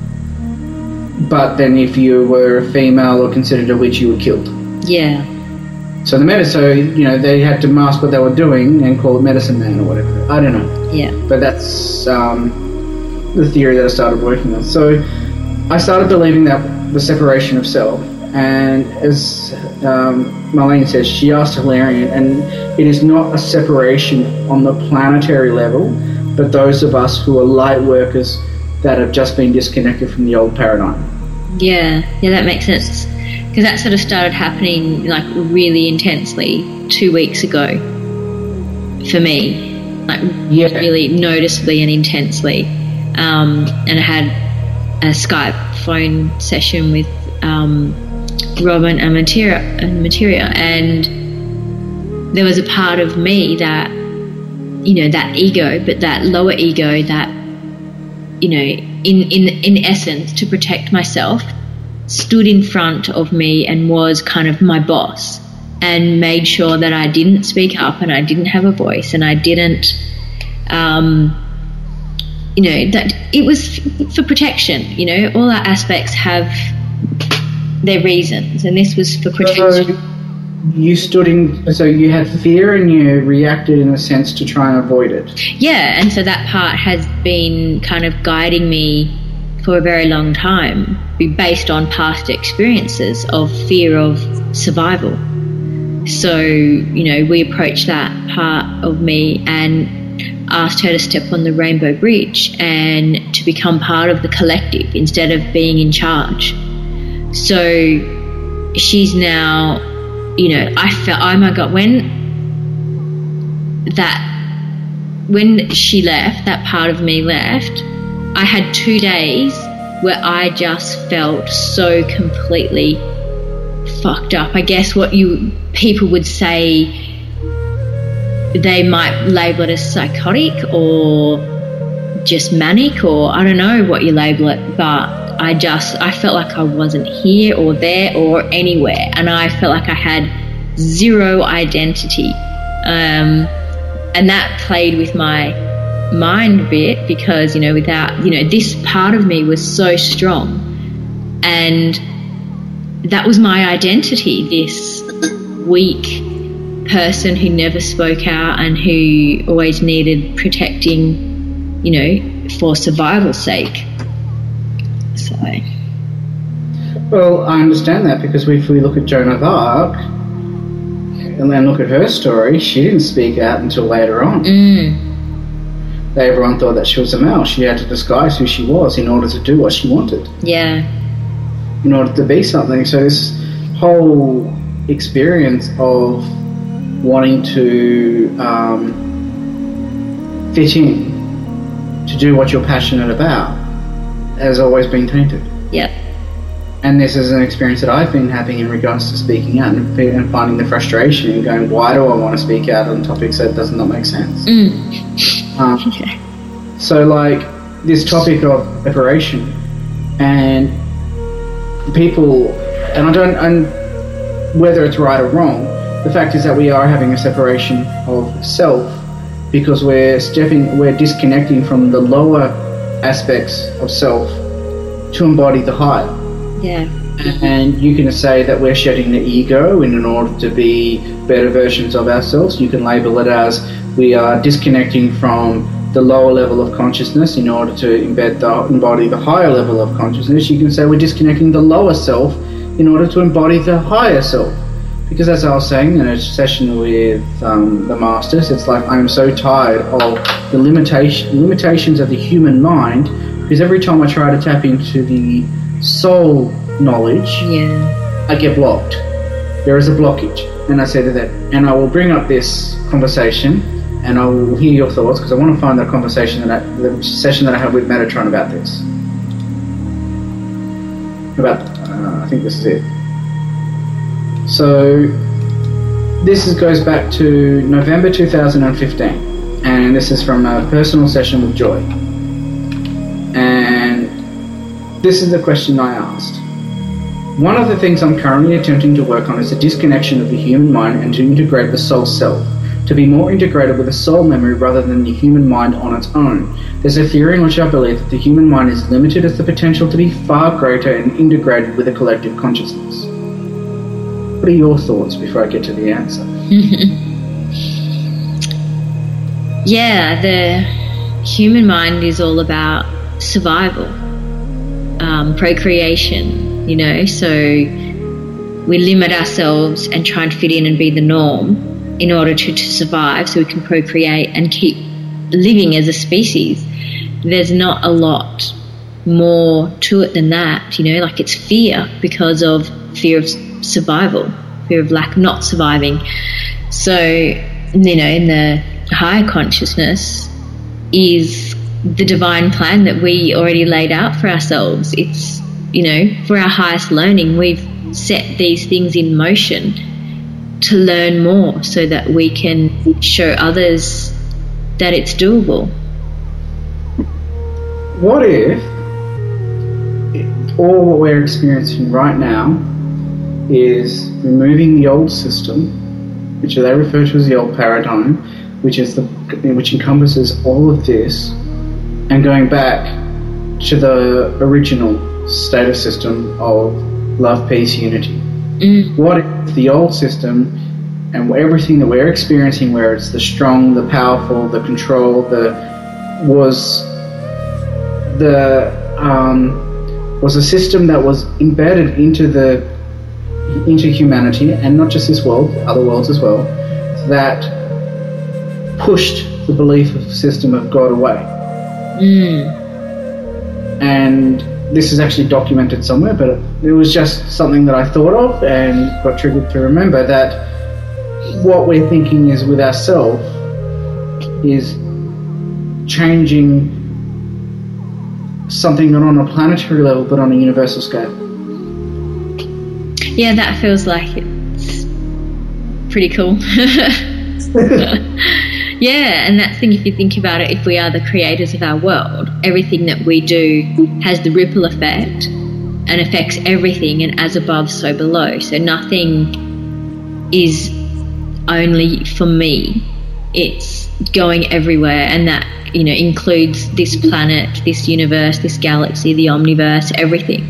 but then if you were a female or considered a witch, you were killed. yeah, So the medicine, so, you know, they had to mask what they were doing and call it medicine man or whatever. I don't know. yeah, But that's um, the theory that I started working on. So I started believing that the separation of self, and as um, Marlene says, she asked Hilarion, and it is not a separation on the planetary level, but those of us who are light workers that have just been disconnected from the old paradigm. yeah, yeah. That makes sense, because that sort of started happening like really intensely two weeks ago for me, like Yeah. really noticeably and intensely. Um, and I had a Skype phone session with um, Robin and Materia, and Materia, and there was a part of me that, you know, that ego, but that lower ego that, you know, in, in, in essence, to protect myself, stood in front of me and was kind of my boss, and made sure that I didn't speak up and I didn't have a voice and I didn't, um, you know, that it was f- for protection. You know, all our aspects have their reasons, and this was for protection. So you stood in, so you had fear and you reacted in a sense to try and avoid it. Yeah, and so that part has been kind of guiding me for a very long time, based on past experiences of fear of survival. So, you know, we approached that part of me and asked her to step on the Rainbow Bridge and to become part of the collective instead of being in charge. So she's now, you know, I felt, oh my God, when that, when she left, that part of me left, I had two days where I just felt so completely fucked up. I guess what you people would say, they might label it as psychotic or just manic, or I don't know what you label it, but I just, I felt like I wasn't here or there or anywhere, and I felt like I had zero identity. Um, and that played with my mind a bit because, you know, without, you know, this part of me was so strong, and that was my identity, this weak person who never spoke out and who always needed protecting, you know, for survival's sake. So, well, I understand that, because if we look at Joan of Arc and then look at her story, she didn't speak out until later on. Mm. Everyone thought that she was a mouse. She had to disguise who she was in order to do what she wanted. Yeah. In order to be something. So this whole experience of wanting to um, fit in, to do what you're passionate about, has always been tainted. Yep. And this is an experience that I've been having in regards to speaking out and, and finding the frustration and going, why do I want to speak out on topics that does not make sense? Mm. Um, Okay. So, like, this topic of separation, and people, and I don't, and whether it's right or wrong, the fact is that we are having a separation of self because we're stepping, we're disconnecting from the lower aspects of self to embody the higher. Yeah. And you can say that we're shedding the ego in order to be better versions of ourselves. You can label it as we are disconnecting from the lower level of consciousness in order to embed the, embody the higher level of consciousness. You can say we're disconnecting the lower self in order to embody the higher self. Because as I was saying in a session with um, the masters, it's like I'm so tired of the limitation, limitations of the human mind, because every time I try to tap into the soul knowledge, Yeah. I get blocked. There is a blockage. And I say to them, and I will bring up this conversation and I will hear your thoughts, because I want to find the conversation that I, the session that I had with Metatron about this. About, uh, I think this is it. So this is, goes back to November two thousand fifteen, and this is from a personal session with Joy. And this is the question I asked. One of the things I'm currently attempting to work on is the disconnection of the human mind and to integrate the soul self, to be more integrated with the soul memory rather than the human mind on its own. There's a theory in which I believe that the human mind is limited as the potential to be far greater and integrated with a collective consciousness. What are your thoughts before I get to the answer? Yeah, the human mind is all about survival, um, procreation, you know, so we limit ourselves and try and fit in and be the norm in order to, to survive so we can procreate and keep living as a species. There's not a lot more to it than that, you know, like it's fear because of fear of survival, fear of lack of not surviving. So, you know, in the higher consciousness is the divine plan that we already laid out for ourselves. It's, you know, for our highest learning, we've set these things in motion to learn more so that we can show others that it's doable. What if all what we're experiencing right now is removing the old system, which they refer to as the old paradigm, which is the which encompasses all of this, and going back to the original status system of love, peace, unity. Mm. What if the old system and everything that we're experiencing, where it's the strong, the powerful, the control, the was the um, was a system that was embedded into the into humanity, and not just this world, other worlds as well, that pushed the belief system of God away. Mm. And this is actually documented somewhere, but it was just something that I thought of and got triggered to remember that what we're thinking is with ourselves is changing something not on a planetary level but on a universal scale. Yeah, that feels like it's pretty cool. Yeah, and that thing, if you think about it, if we are the creators of our world, everything that we do has the ripple effect and affects everything, and as above, so below. So nothing is only for me. It's going everywhere, and that, you know, includes this planet, this universe, this galaxy, the omniverse, everything.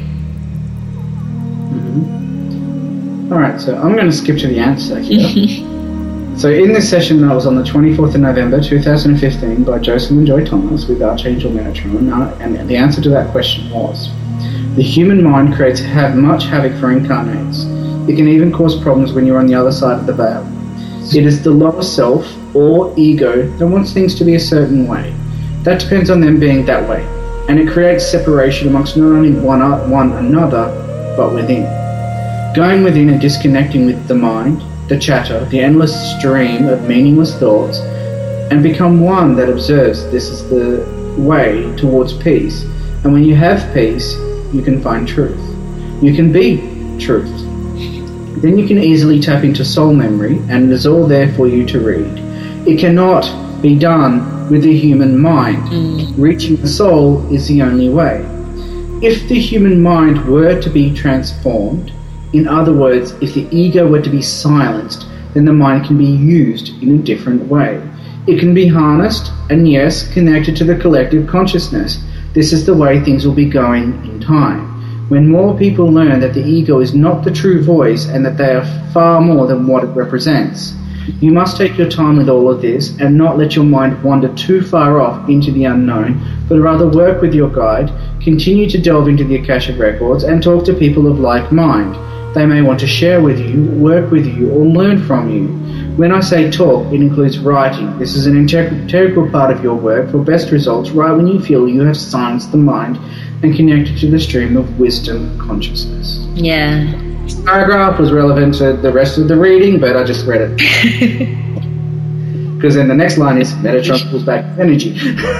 Mm-hmm. All right, so I'm going to skip to the answer here. So in this session that was on the twenty-fourth of November two thousand fifteen by Jocelyn Joy Thomas with Archangel Metatron, and the answer to that question was: the human mind creates have much havoc for incarnates. It can even cause problems when you're on the other side of the veil. It is the lower self, or ego, that wants things to be a certain way. That depends on them being that way, and it creates separation amongst not only one, one another, but within. Going within and disconnecting with the mind, the chatter, the endless stream of meaningless thoughts, and become one that observes this is the way towards peace. And when you have peace, you can find truth. You can be truth. Then you can easily tap into soul memory, and it is all there for you to read. It cannot be done with the human mind. Mm. Reaching the soul is the only way. If the human mind were to be transformed, in other words, if the ego were to be silenced, then the mind can be used in a different way. It can be harnessed and, yes, connected to the collective consciousness. This is the way things will be going in time. When more people learn that the ego is not the true voice and that they are far more than what it represents. You must take your time with all of this and not let your mind wander too far off into the unknown, but rather work with your guide, continue to delve into the Akashic records, and talk to people of like mind. They may want to share with you, work with you, or learn from you. When I say talk, it includes writing. This is an integral part of your work for best results right when you feel you have silenced the mind and connected to the stream of wisdom consciousness. Yeah. This paragraph was relevant to the rest of the reading, but I just read it. Because then the next line is, Metatron pulls back energy.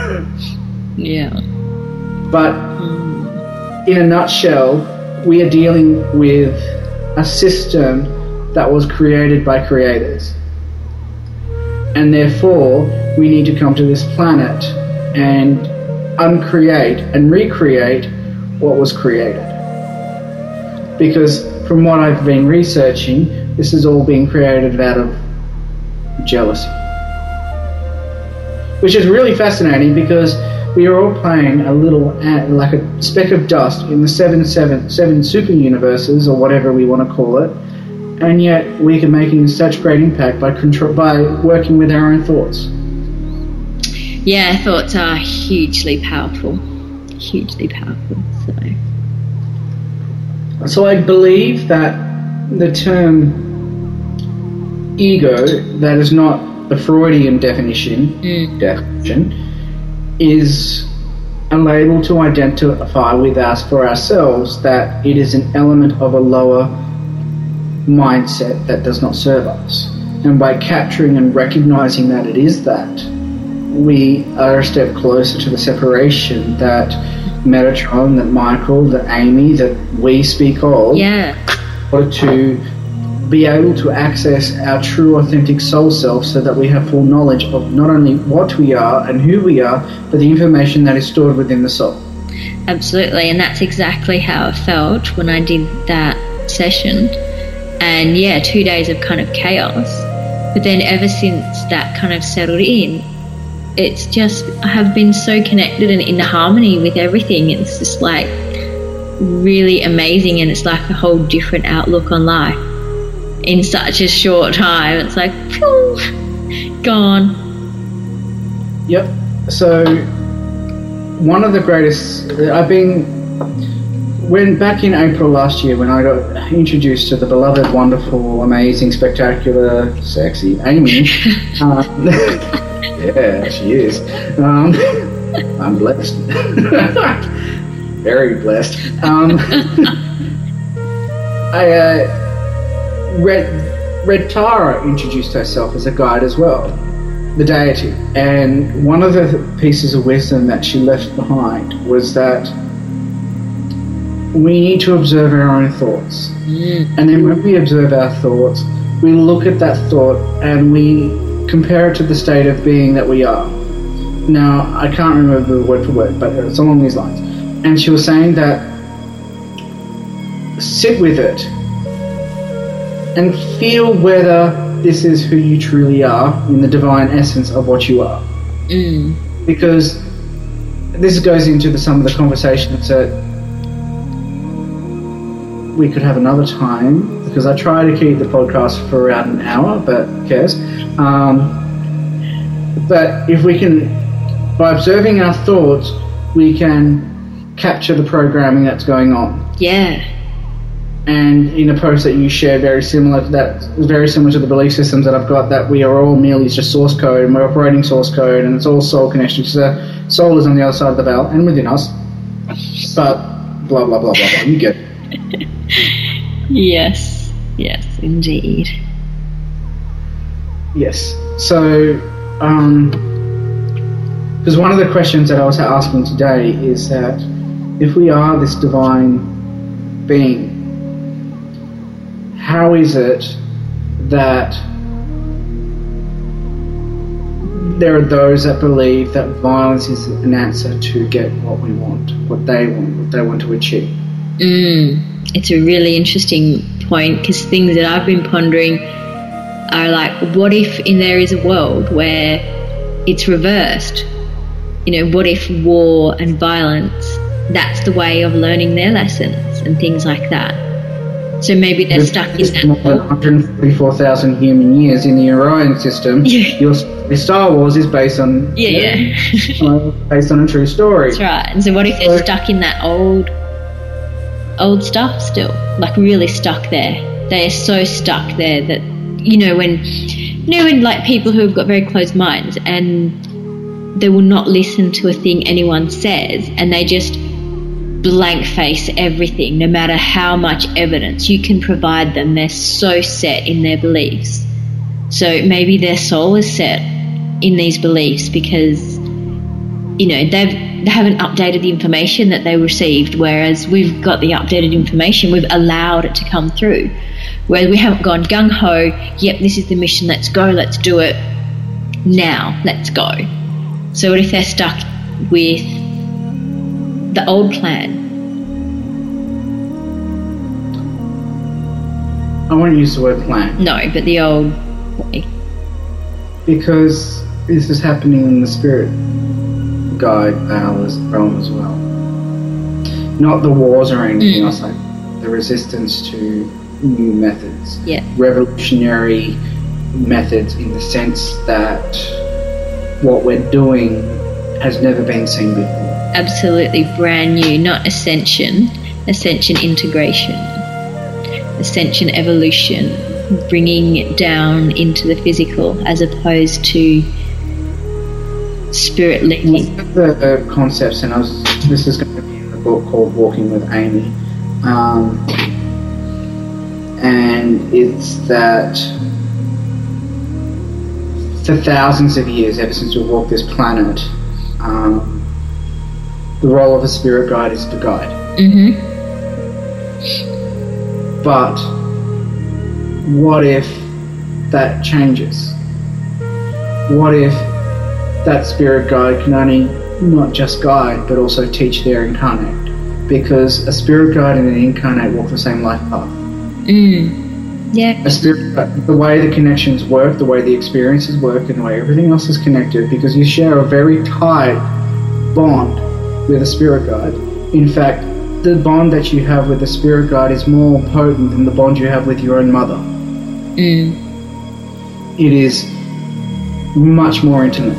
Yeah. But mm. in a nutshell, we are dealing with a system that was created by creators. And therefore, we need to come to this planet and uncreate and recreate what was created. Because from what I've been researching, this is all being created out of jealousy. Which is really fascinating because we are all playing a little, like a speck of dust in the seven, seven, seven super universes, or whatever we want to call it, and yet we are making such great impact by control, by working with our own thoughts. Yeah, thoughts are hugely powerful, hugely powerful. So, so I believe that the term ego, that is not the Freudian definition, mm. definition, is a label to identify with us for ourselves that it is an element of a lower mindset that does not serve us. And by capturing and recognizing that it is that, we are a step closer to the separation that Metatron, that Michael, that Amy, that we speak of. Yeah. In order to be able to access our true authentic soul self so that we have full knowledge of not only what we are and who we are, but the information that is stored within the soul. Absolutely, and that's exactly how it felt when I did that session. And yeah, two days of kind of chaos. But then ever since that kind of settled in, it's just, I have been so connected and in harmony with everything. It's just like really amazing, and it's like a whole different outlook on life in such a short time. It's like, phew, gone. Yep. So one of the greatest, I've been, when back in April last year when I got introduced to the beloved, wonderful, amazing, spectacular, sexy Amy, um, yeah, she is. Um, I'm blessed. Very blessed. Um, I uh, read, read Tara introduced herself as a guide as well, the deity. And one of the pieces of wisdom that she left behind was that we need to observe our own thoughts. Mm. And then when we observe our thoughts, we look at that thought and we compare it to the state of being that we are. Now, I can't remember the word for word, but it's along these lines. And she was saying that sit with it and feel whether this is who you truly are in the divine essence of what you are. Mm. Because this goes into the, some of the conversations that we could have another time, because I try to keep the podcast for around an hour, but who cares? Um, but if we can, by observing our thoughts, we can capture the programming that's going on. Yeah. And in a post that you shared, very similar to that, very similar to the belief systems that I've got, that we are all merely just source code, and we're operating source code, and it's all soul connection. So soul is on the other side of the veil and within us. But blah blah blah blah blah. You get it. Yes. Yes, indeed. Yes. So, um, because one of the questions that I was asking today is that if we are this divine being, how is it that there are those that believe that violence is an answer to get what we want, what they want, what they want to achieve? Mm, it's a really interesting point, because things that I've been pondering are like, what if in there is a world where it's reversed? You know, what if war and violence, that's the way of learning their lessons and things like that? So maybe they're stuck in that. More than one hundred forty-four thousand human years in the Orion system. Yeah. Your Star Wars is based on yeah, yeah. based on a true story. That's right. And so what if they're so, stuck in that old old stuff still, like really stuck there? They are so stuck there that, you know, when you know when like people who have got very closed minds and they will not listen to a thing anyone says, and they just blank face everything, no matter how much evidence you can provide them. They're so set in their beliefs. So maybe their soul is set in these beliefs because, you know, they've they haven't updated the information that they received, whereas we've got the updated information. We've allowed it to come through, whereas we haven't gone gung-ho, yep, this is the mission, let's go, let's do it now, let's go. So what if they're stuck with the old plan? I won't use the word plan. No, but the old way. Because this is happening in the spirit guide realm as well. Not the wars or anything mm. else, like the resistance to new methods. Yeah. Revolutionary methods in the sense that what we're doing has never been seen before. Absolutely brand new, not ascension, ascension integration, ascension evolution, bringing it down into the physical as opposed to spirit linking. The, the concepts, and I was, this is going to be in the book called Walking with Amy, um, and it's that for thousands of years, ever since we walked this planet, um, the role of a spirit guide is to guide. Mm-hmm. But what if that changes? What if that spirit guide can only not just guide, but also teach their incarnate? Because a spirit guide and an incarnate walk the same life path. Mm. Yeah. A spirit, the way the connections work, the way the experiences work, and the way everything else is connected, because you share a very tight bond with a spirit guide. In fact, the bond that you have with the spirit guide is more potent than the bond you have with your own mother. Mm. It is much more intimate.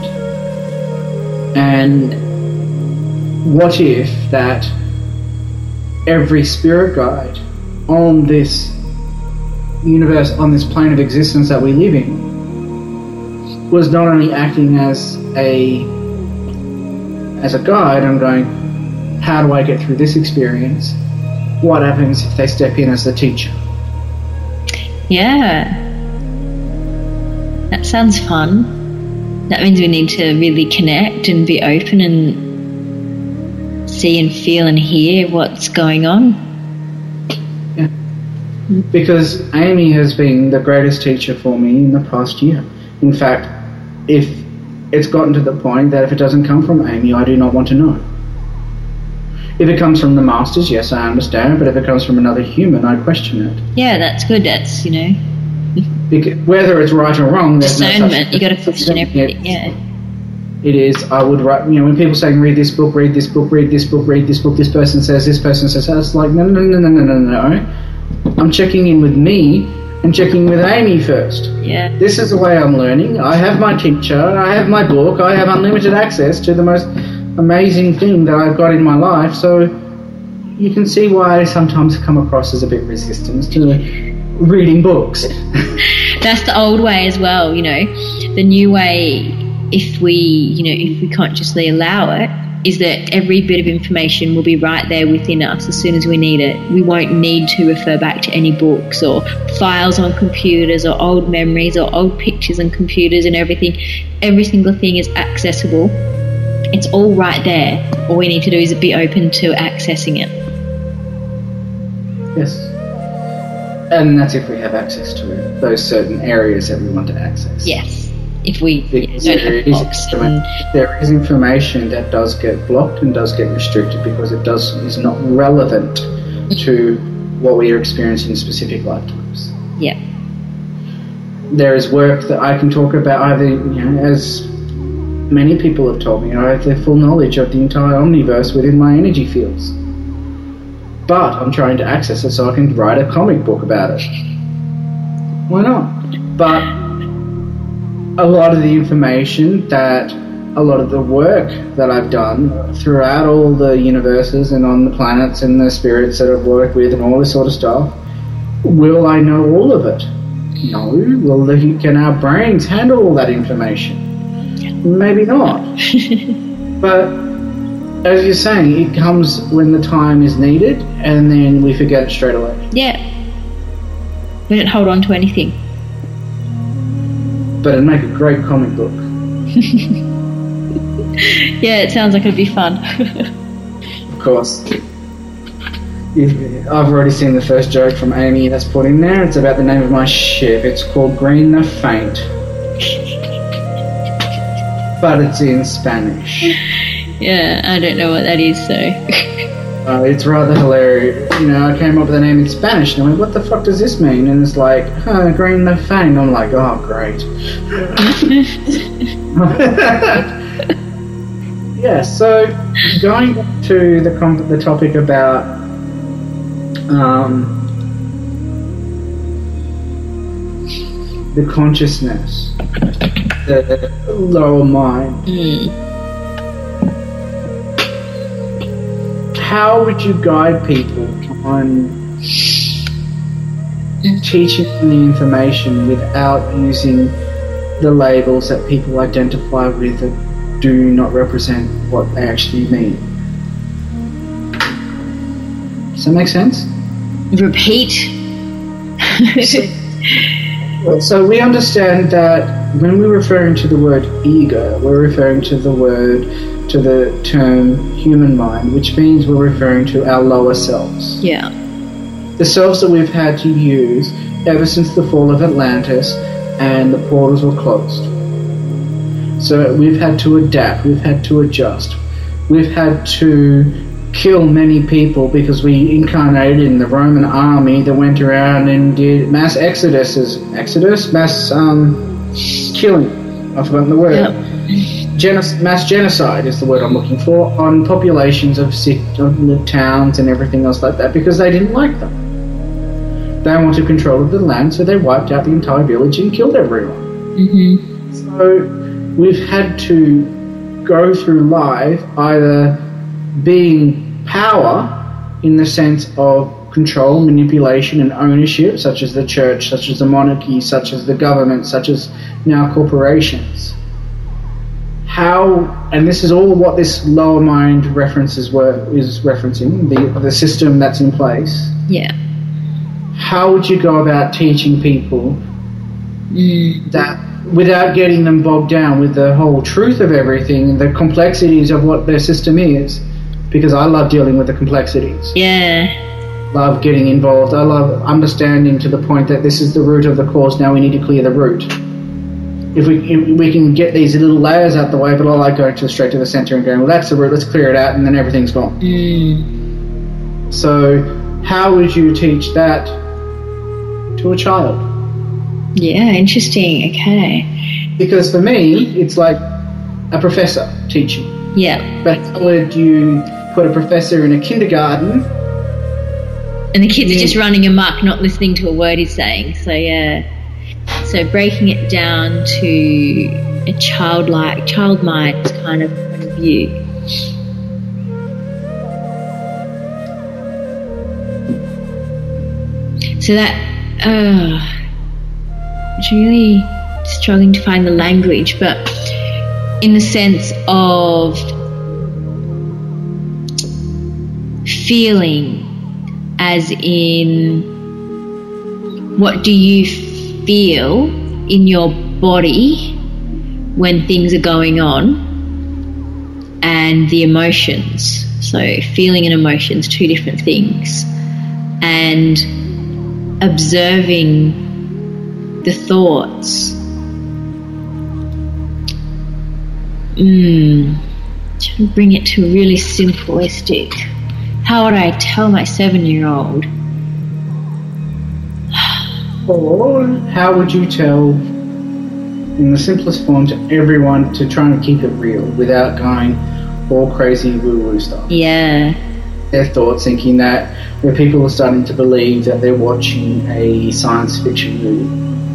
And what if that every spirit guide on this universe, on this plane of existence that we live in, was not only acting as a as a guide and going, how do I get through this experience? What happens if they step in as the teacher? Yeah. That sounds fun. That means we need to really connect and be open and see and feel and hear what's going on. Yeah. Because Amy has been the greatest teacher for me in the past year. In fact, if it's gotten to the point that if it doesn't come from Amy, I do not want to know. If it comes from the masters, yes, I understand, but if it comes from another human, I question it. Yeah, that's good. That's, you know... Because whether it's right or wrong, there's discernment. No such, you got to question everything, yeah. It is, I would write, you know, when people saying read this book, read this book, read this book, read this book, this person says, this person says that, it's like, no, no, no, no, no, no, no. I'm checking in with me and checking with Amy first. Yeah. This is the way I'm learning. I have my teacher, I have my book, I have unlimited access to the most amazing thing that I've got in my life, so you can see why I sometimes come across as a bit resistant to reading books. That's the old way as well, you know. The new way, if we, you know, if we consciously allow it, is that every bit of information will be right there within us as soon as we need it. We won't need to refer back to any books or files on computers or old memories or old pictures on computers and everything. Every single thing is accessible. It's all right there. All we need to do is be open to accessing it. Yes. And that's if we have access to it, those certain areas that we want to access. Yes. If we yeah, don't there, have is blocks. And there is information that does get blocked and does get restricted because it does is not relevant to what we are experiencing in specific lifetimes. Yeah. There is work that I can talk about, either, you know, as many people have told me, I have the full knowledge of the entire omniverse within my energy fields. But I'm trying to access it so I can write a comic book about it. Why not? But a lot of the information that, a lot of the work that I've done throughout all the universes and on the planets and the spirits that I've worked with and all this sort of stuff, will I know all of it? No. Well, can our brains handle all that information? Maybe not. But as you're saying, it comes when the time is needed and then we forget it straight away. yeah. We don't hold on to anything. But it'd make a great comic book. Yeah, it sounds like it'd be fun. Of course. I've already seen the first joke from Amy that's put in there. It's about the name of my ship. It's called Green the Faint. But it's in Spanish. Yeah, I don't know what that is, so... Uh, it's rather hilarious. You know, I came up with a name in Spanish and I went, what the fuck does this mean? And it's like, huh, Green the Faint. I'm like, oh, great. Yeah, so going to the comp- the topic about um, the consciousness, the lower mind. Mm. How would you guide people on teaching them the information without using the labels that people identify with that do not represent what they actually mean? Does that make sense? Repeat. so, so we understand that when we're referring to the word ego, we're referring to the word, to the term human mind, which means we're referring to our lower selves. Yeah. The selves that we've had to use ever since the fall of Atlantis and the portals were closed. So we've had to adapt, we've had to adjust, we've had to kill many people because we incarnated in the Roman army that went around and did mass exoduses, exodus, mass um, killing. I've forgotten the word. Yep. genoc- mass genocide is the word I'm looking for, on populations of, city, of towns and everything else like that because they didn't like them. They wanted control of the land, so they wiped out the entire village and killed everyone. Mm-hmm. So we've had to go through life either being power in the sense of control, manipulation and ownership, such as the church, such as the monarchy, such as the government, such as now corporations. How, and this is all what this lower mind references were is referencing, the, the system that's in place. Yeah. How would you go about teaching people Mm. that without getting them bogged down with the whole truth of everything, the complexities of what their system is? Because I love dealing with the complexities. Yeah. Love getting involved. I love understanding to the point that this is the root of the cause. Now we need to clear the root. If we if we can get these little layers out the way, but I like going to straight to the center and going, well, that's the root. Let's clear it out, and then everything's gone. Mm. So, how would you teach that to a child? Yeah, interesting. Okay. Because for me, it's like a professor teaching. Yeah. But how would you put a professor in a kindergarten? And the kids Yeah. are just running amok, not listening to a word he's saying. So, yeah. So breaking it down to a childlike, child mind kind of point of view. So that, uh, it's really struggling to find the language, but in the sense of feeling, as in, what do you feel in your body when things are going on, and the emotions. So feeling and emotions, two different things, and observing the thoughts. Mm, trying to bring it to really simplistic. How would I tell my seven-year-old? Or how would you tell, in the simplest form, to everyone to try and keep it real without going all crazy woo-woo stuff? Yeah. Their thoughts, thinking that where people are starting to believe that they're watching a science fiction movie.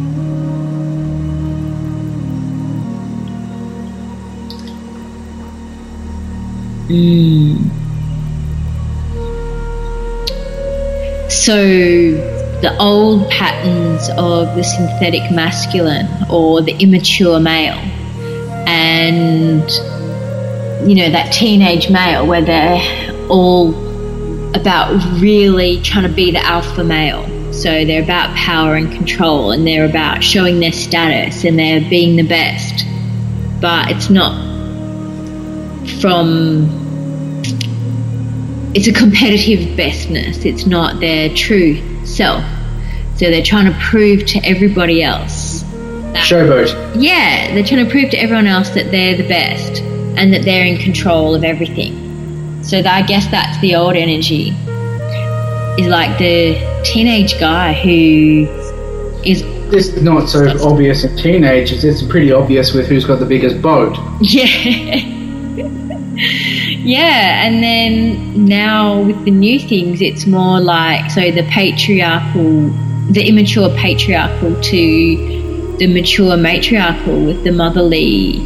Mm. So the old patterns of the synthetic masculine or the immature male, and you know, that teenage male where they're all about really trying to be the alpha male. So they're about power and control, and they're about showing their status, and they're being the best. But it's not from, it's a competitive bestness. It's not their true self. So they're trying to prove to everybody else that, Showboat. yeah, they're trying to prove to everyone else that they're the best and that they're in control of everything. So that, I guess that's the old energy, is like the teenage guy who is... This is not so obvious in teenagers. It's pretty obvious with who's got the biggest boat. Yeah. Yeah, and then now with the new things, it's more like, so the patriarchal, the immature patriarchal to the mature matriarchal with the motherly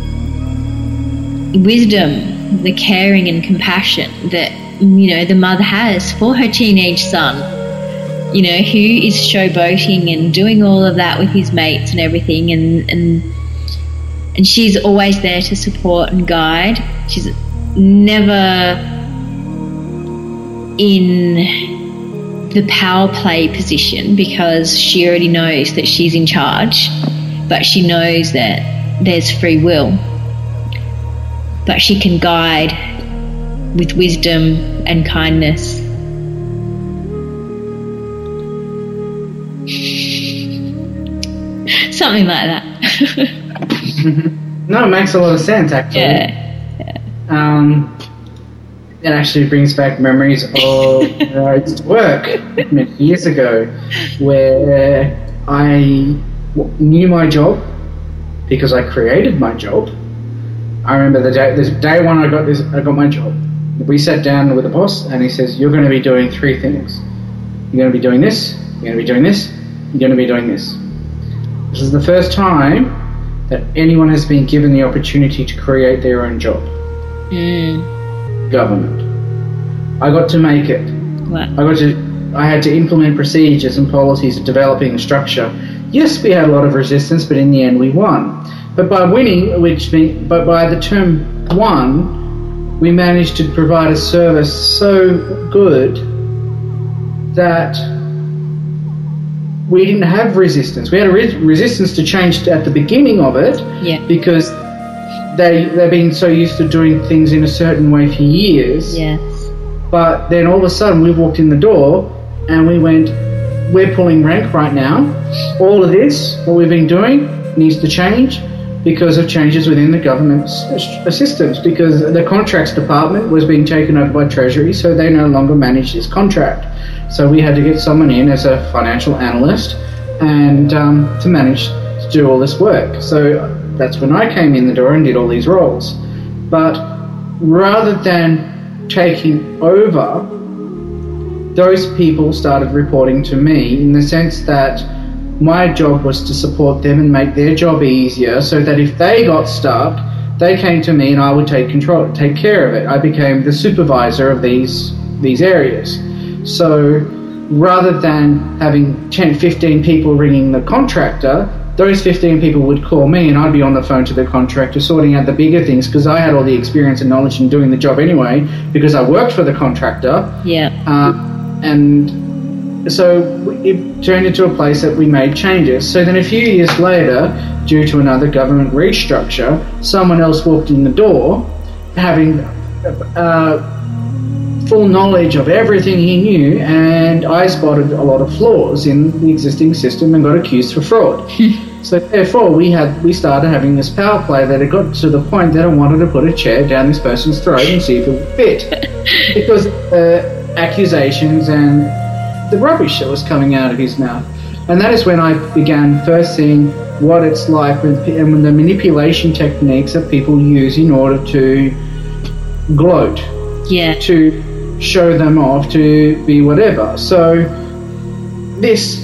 wisdom, the caring and compassion that, you know, the mother has for her teenage son, you know, who is showboating and doing all of that with his mates and everything, and and and she's always there to support and guide. She's never in the power play position because she already knows that she's in charge, but she knows that there's free will. But she can guide with wisdom and kindness. Something like that. No, it makes a lot of sense, actually. Yeah. Um, it actually brings back memories of where I used to work many years ago, where I w- knew my job because I created my job, I remember the day, the day one I got this, I got my job. We sat down with the boss, and he says, "You're going to be doing three things. You're going to be doing this. You're going to be doing this. You're going to be doing this." This is the first time that anyone has been given the opportunity to create their own job. Mm. Government. I got to make it. Wow. I got to. I had to implement procedures and policies of developing a structure. Yes, we had a lot of resistance, but in the end, we won. But by winning, which mean, but by the term won, we managed to provide a service so good that we didn't have resistance. We had a re- resistance to change at the beginning of it, yeah. because they they've been so used to doing things in a certain way for years. Yes. But then all of a sudden we walked in the door and we went, we're pulling rank right now. All of this, what we've been doing, needs to change because of changes within the government's systems, because the contracts department was being taken over by Treasury, so they no longer manage this contract. So we had to get someone in as a financial analyst and um, to manage to do all this work. So that's when I came in the door and did all these roles. But rather than taking over, those people started reporting to me in the sense that my job was to support them and make their job easier, so that if they got stuck, they came to me and I would take control, take care of it. I became the supervisor of these these areas. So rather than having ten, fifteen people ringing the contractor, those fifteen people would call me and I'd be on the phone to the contractor sorting out the bigger things, because I had all the experience and knowledge in doing the job anyway, because I worked for the contractor. Yeah. Uh, and so it turned into a place that we made changes. So then a few years later, due to another government restructure, someone else walked in the door having uh, full knowledge of everything he knew, and I spotted a lot of flaws in the existing system and got accused for fraud. So therefore we had we started having this power play that it got to the point that I wanted to put a chair down this person's throat and see if it would fit, because uh, accusations and the rubbish that was coming out of his mouth. And that is when I began first seeing what it's like when, and when the manipulation techniques that people use in order to gloat, yeah, to show them off, to be whatever. So this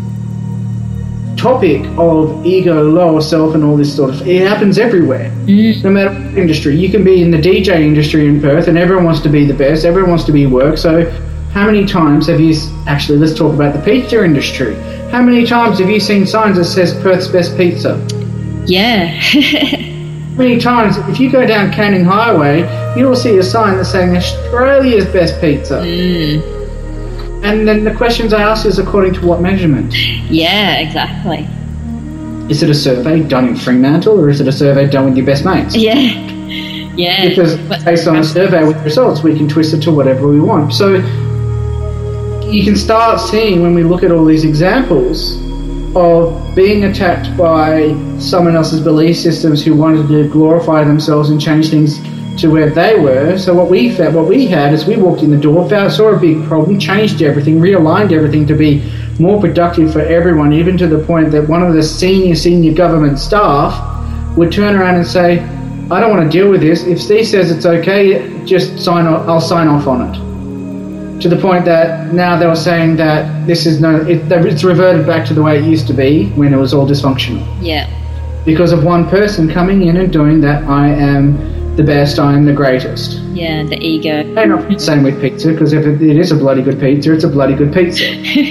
topic of ego, lower self and all this sort of, it happens everywhere. Mm. No matter what industry. You can be in the D J industry in Perth and everyone wants to be the best, everyone wants to be work. So how many times have you, actually let's talk about the pizza industry. How many times have you seen signs that says Perth's best pizza? Yeah. How many times, if you go down Canning Highway, you'll see a sign that's saying Australia's best pizza. Mm. And then the questions I ask is according to what measurement? Yeah, exactly. Is it a survey done in Fremantle, or is it a survey done with your best mates? Yeah. Yeah. Because based on a survey with results, we can twist it to whatever we want. So you can start seeing, when we look at all these examples of being attacked by someone else's belief systems who wanted to glorify themselves and change things to where they were. So what we felt, what we had is we walked in the door, found, saw a big problem, changed everything, realigned everything to be more productive for everyone, even to the point that one of the senior, senior government staff would turn around and say, I don't want to deal with this. If Steve says it's okay, just sign off, I'll sign off on it. To the point that now they were saying that this is no, it, it's reverted back to the way it used to be when it was all dysfunctional. Yeah. Because of one person coming in and doing that, I am the best, I am the greatest. Yeah, the ego. And not the same with pizza, because if it, it is a bloody good pizza, it's a bloody good pizza.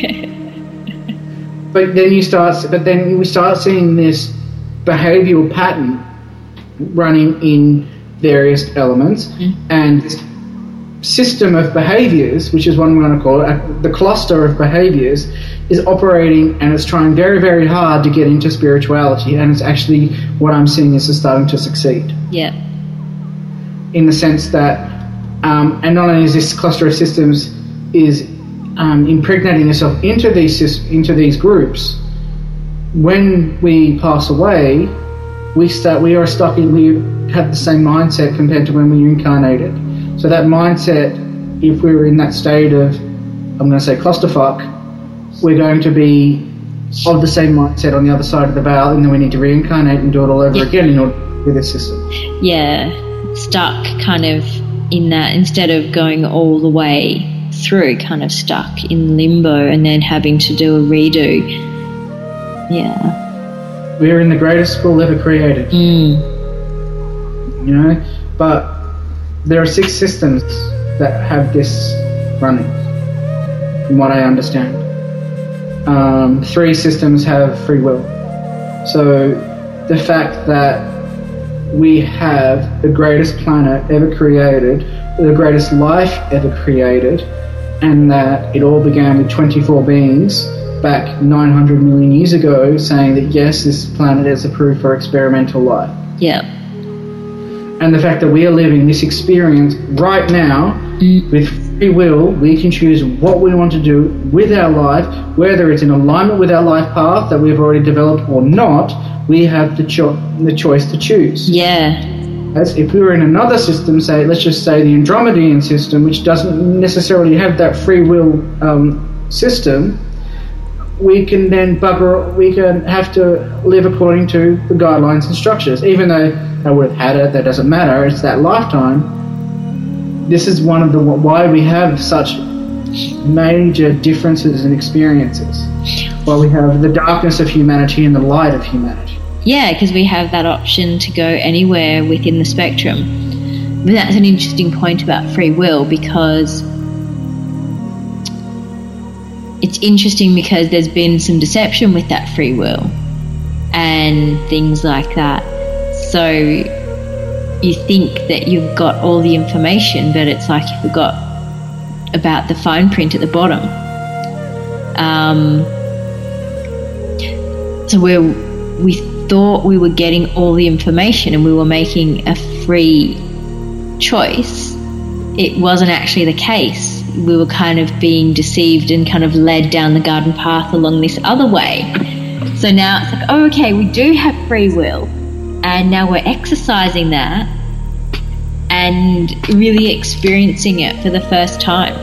But then you start, but then we start seeing this behavioural pattern running in various elements, mm-hmm. and this system of behaviours, which is what I'm going to call it, the cluster of behaviours, is operating, and it's trying very, very hard to get into spirituality, and it's actually, what I'm seeing is it's starting to succeed. Yeah. In the sense that, um, and not only is this cluster of systems is um, impregnating itself into these into these groups, when we pass away, we start we are stuck in we have the same mindset compared to when we incarnated. So that mindset, if we were in that state of, I'm going to say clusterfuck, we're going to be of the same mindset on the other side of the veil, and then we need to reincarnate and do it all over yeah. again in order to with this system. Yeah, stuck kind of in that, instead of going all the way through, kind of stuck in limbo and then having to do a redo. Yeah. We're in the greatest school ever created. Mm. You know, but there are six systems that have this running, from what I understand. Um, three systems have free will. So the fact that we have the greatest planet ever created, the greatest life ever created, and that it all began with twenty-four beings back nine hundred million years ago saying that yes, this planet is approved for experimental life. Yeah. And the fact that we are living this experience right now mm. with free will, we can choose what we want to do with our life, whether it's in alignment with our life path that we've already developed or not. We have the, cho- the choice to choose. Yeah. As if we were in another system, say, let's just say the Andromedan system, which doesn't necessarily have that free will um, system, we can then bugger, we can have to live according to the guidelines and structures. Even though I would have had it, that doesn't matter, it's that lifetime. This is one of the, why we have such major differences in experiences. Why we have the darkness of humanity and the light of humanity. Yeah, because we have that option to go anywhere within the spectrum. But that's an interesting point about free will, because it's interesting because there's been some deception with that free will and things like that. So you think that you've got all the information, but it's like you forgot about the fine print at the bottom. Um, so we we thought we were getting all the information and we were making a free choice. It wasn't actually the case. We were kind of being deceived and kind of led down the garden path along this other way. So now it's like, oh, okay, we do have free will, and now we're exercising that and really experiencing it for the first time.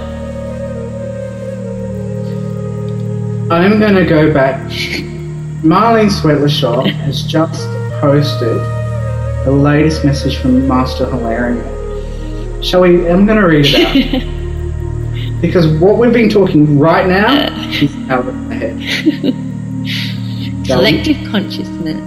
I'm going to go back. Marlene Sweatleshop has just posted the latest message from Master Hilarion. Shall we? I'm going to read it out. Because what we've been talking right now is out of the head. Collective consciousness.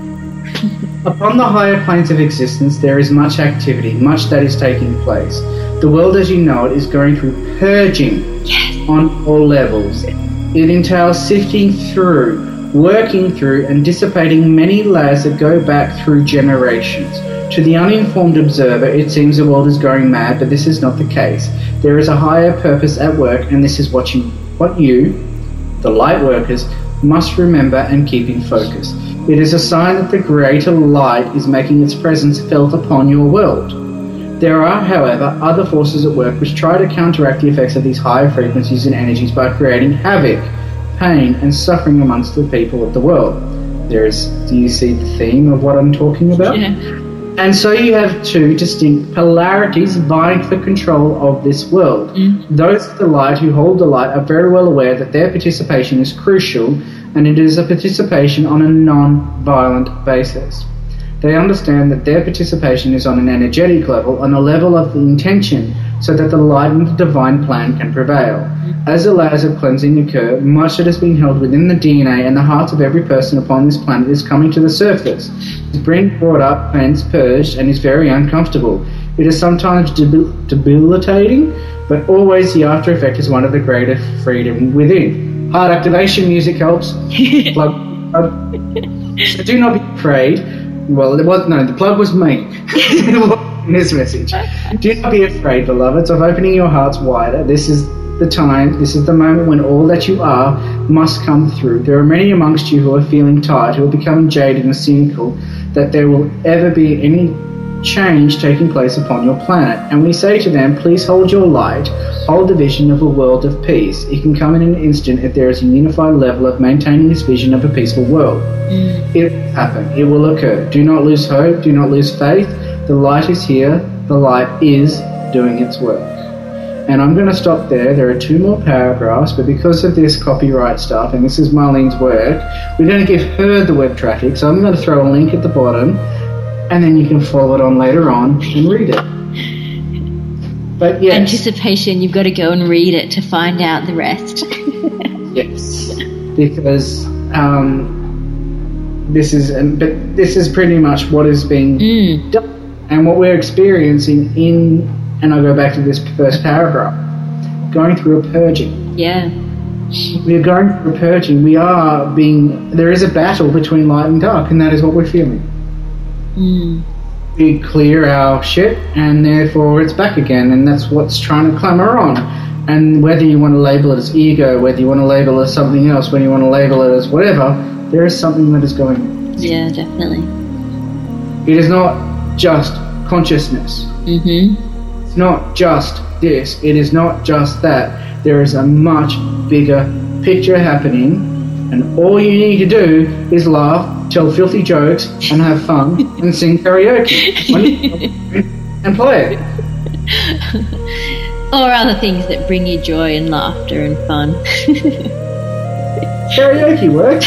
Upon the higher planes of existence, there is much activity, much that is taking place. The world as you know it is going through purging yes. on all levels. It entails sifting through, working through, and dissipating many layers that go back through generations. To the uninformed observer, it seems the world is going mad, but this is not the case. There is a higher purpose at work, and this is what you, what you, the light workers, must remember and keep in focus. It is a sign that the greater light is making its presence felt upon your world. There are, however, other forces at work which try to counteract the effects of these higher frequencies and energies by creating havoc, pain, and suffering amongst the people of the world. There is, do you see the theme of what I'm talking about? Yeah. And so you have two distinct polarities vying for control of this world. Mm. Those of the light who hold the light are very well aware that their participation is crucial, and it is a participation on a non-violent basis. They understand that their participation is on an energetic level, on a level of intention, so that the light and the divine plan can prevail. As the layers of cleansing occur, much that has been held within the D N A and the hearts of every person upon this planet is coming to the surface. It's being brought up, cleansed, purged, and is very uncomfortable. It is sometimes debil- debilitating, but always the after effect is one of the greater freedom within. Heart activation music helps. Plug, plug. So do not be afraid. Well, it was, no, the plug was me in this message. Do not be afraid, beloveds, of opening your hearts wider. This is the time, this is the moment when all that you are must come through. There are many amongst you who are feeling tired, who are becoming jaded and cynical, that there will ever be any change taking place upon your planet. And we say to them, please hold your light, hold the vision of a world of peace. It can come in an instant if there is a unified level of maintaining this vision of a peaceful world. Mm. It will happen. It will occur. Do not lose hope. Do not lose faith. The light is here. The light is doing its work. And I'm going to stop there. There are two more paragraphs, but because of this copyright stuff, and this is Marlene's work, we're going to give her the web traffic, so I'm going to throw a link at the bottom. and then you can follow it on later on and read it. But yes. Anticipation, you've got to go and read it to find out the rest. Yes, because um, this is, but this is pretty much what is being Mm. done, and what we're experiencing in, and I go back to this first paragraph, going through a purging. Yeah. We are going through a purging. We are being, there is a battle between light and dark, and that is what we're feeling. Mm. We clear our shit, and therefore it's back again, and that's what's trying to clamor on. And whether you want to label it as ego, whether you want to label it as something else, whether you want to label it as whatever, there is something that is going on. Yeah, definitely. It is not just consciousness. Mm-hmm. It's not just this. It is not just that. There is a much bigger picture happening, and all you need to do is laugh, tell filthy jokes, and have fun, and sing karaoke and play it. Or other things that bring you joy and laughter and fun. Karaoke works.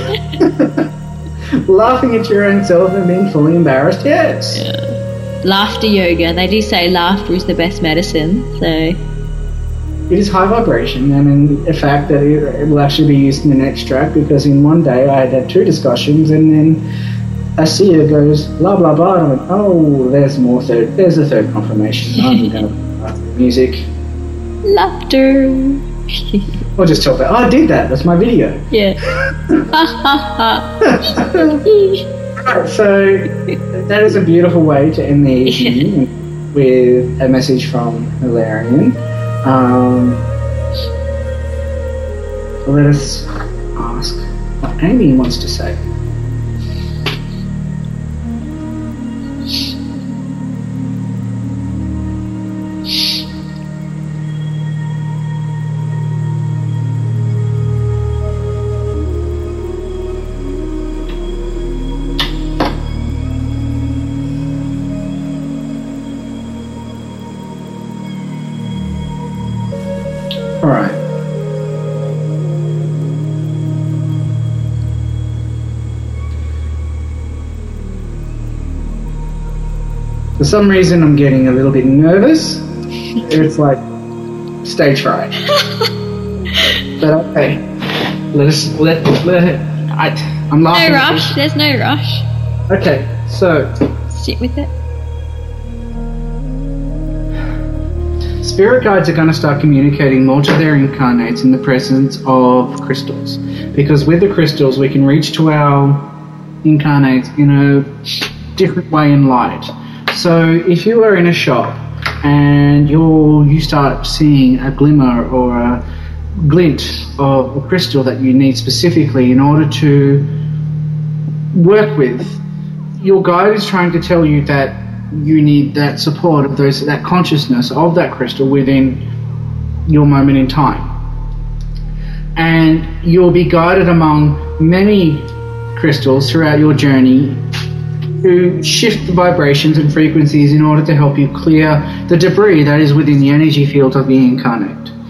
Laughing at your own self and being fully embarrassed, yes. Yeah. Laughter yoga. They do say laughter is the best medicine, so... It is high vibration, and in the fact that it, it will actually be used in the next track, because in one day I had had two discussions, and then a seer goes, blah, blah, blah, and I went, oh, there's more third, there's a third confirmation. I'm going to uh, music. Laughter. Or just tell that, oh, I did that, that's my video. Yeah. Ha ha ha. Right, so that is a beautiful way to end the evening with a message from Hilarion. Um, let us ask what Amy wants to say. All right. For some reason, I'm getting a little bit nervous. It's like stage fright. But okay, let us let let it. I, I'm laughing. No rush. There's no rush. Okay, so Sit with it. spirit guides are going to start communicating more to their incarnates in the presence of crystals, because with the crystals we can reach to our incarnates in a different way in light. So if you are in a shop and you you start seeing a glimmer or a glint of a crystal that you need specifically in order to work with, your guide is trying to tell you that you need that support of those, that consciousness of that crystal within your moment in time. And you'll be guided among many crystals throughout your journey to shift the vibrations and frequencies in order to help you clear the debris that is within the energy field of the incarnate.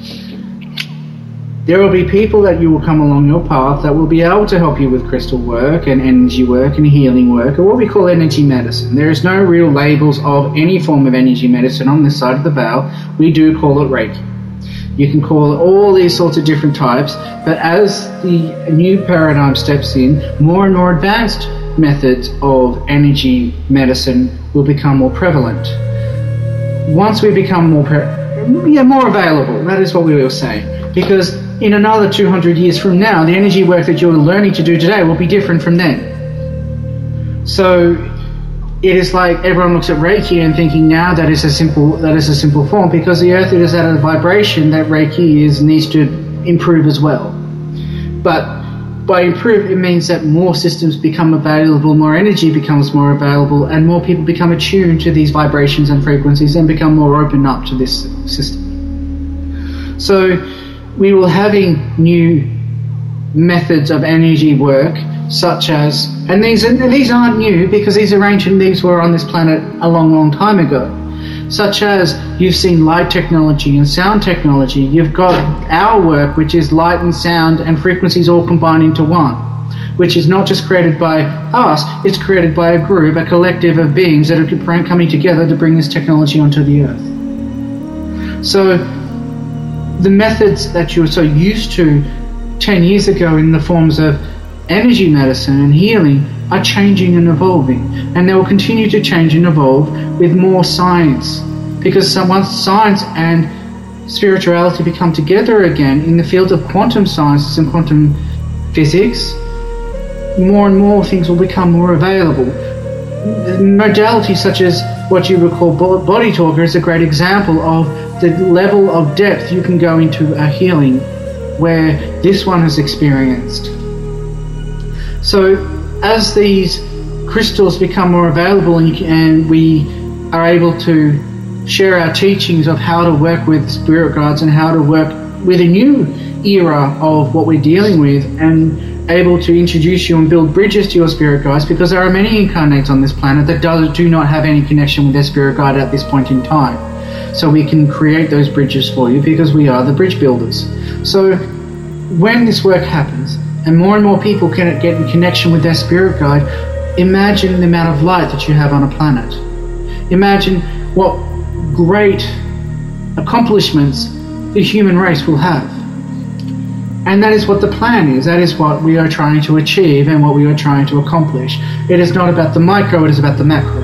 There will be people that you will come along your path that will be able to help you with crystal work and energy work and healing work, or what we call energy medicine. There is no real labels of any form of energy medicine on this side of the veil. We do call it Reiki. You can call it all these sorts of different types, but as the new paradigm steps in, more and more advanced methods of energy medicine will become more prevalent. Once we become more pre- yeah, more available, that is what we will say. Because in another two hundred years from now, the energy work that you're learning to do today will be different from then. So it is like everyone looks at Reiki and thinking now that is a simple that is a simple form, because the earth is at a vibration that Reiki is needs to improve as well. But by improve, it means that more systems become available, more energy becomes more available, and more people become attuned to these vibrations and frequencies and become more open up to this system. So we will having new methods of energy work, such as, and these and these aren't new because these are ancient, these were on this planet a long, long time ago, such as you've seen light technology and sound technology. You've got our work, which is light and sound and frequencies all combined into one. which is not just created by us, it's created by a group, a collective of beings that are coming together to bring this technology onto the earth. So the methods that you were so used to ten years ago in the forms of energy medicine and healing are changing and evolving, and they will continue to change and evolve with more science, because once science and spirituality become together again in the field of quantum sciences and quantum physics, more and more things will become more available. Modalities such as what you would call body talker is a great example of the level of depth you can go into a healing where this one has experienced. So as these crystals become more available and, you can, and we are able to share our teachings of how to work with spirit guides and how to work with a new era of what we're dealing with, and able to introduce you and build bridges to your spirit guides, because there are many incarnates on this planet that do, do not have any connection with their spirit guide at this point in time. So we can create those bridges for you because we are the bridge builders. So when this work happens and more and more people can get in connection with their spirit guide, imagine the amount of light that you have on a planet. Imagine what great accomplishments the human race will have. And that is what the plan is. That is what we are trying to achieve and what we are trying to accomplish. It is not about the micro, it is about the macro.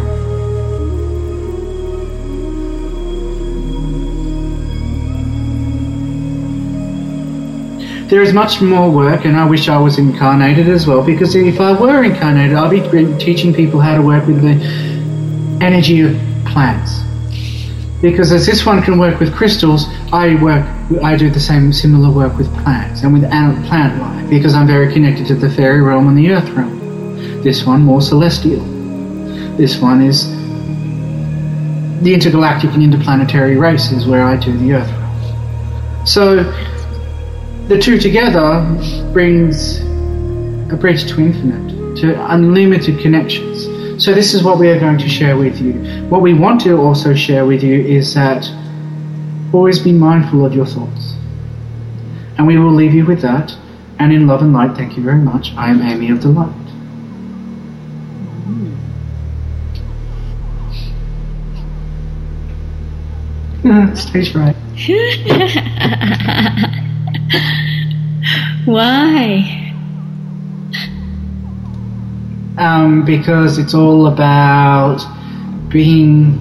There is much more work, and I wish I was incarnated as well, because if I were incarnated, I'd be teaching people how to work with the energy of plants. Because as this one can work with crystals, I work, I do the same similar work with plants and with plant life, because I'm very connected to the fairy realm and the earth realm. This one more celestial. This one is the intergalactic and interplanetary races, where I do the earth realm. So the two together brings a bridge to infinite, to unlimited connections. So this is what we are going to share with you. What we want to also share with you is that always be mindful of your thoughts. And we will leave you with that. And in love and light, thank you very much. I am Amy of the Light. Stage right. Why? Um, because it's all about being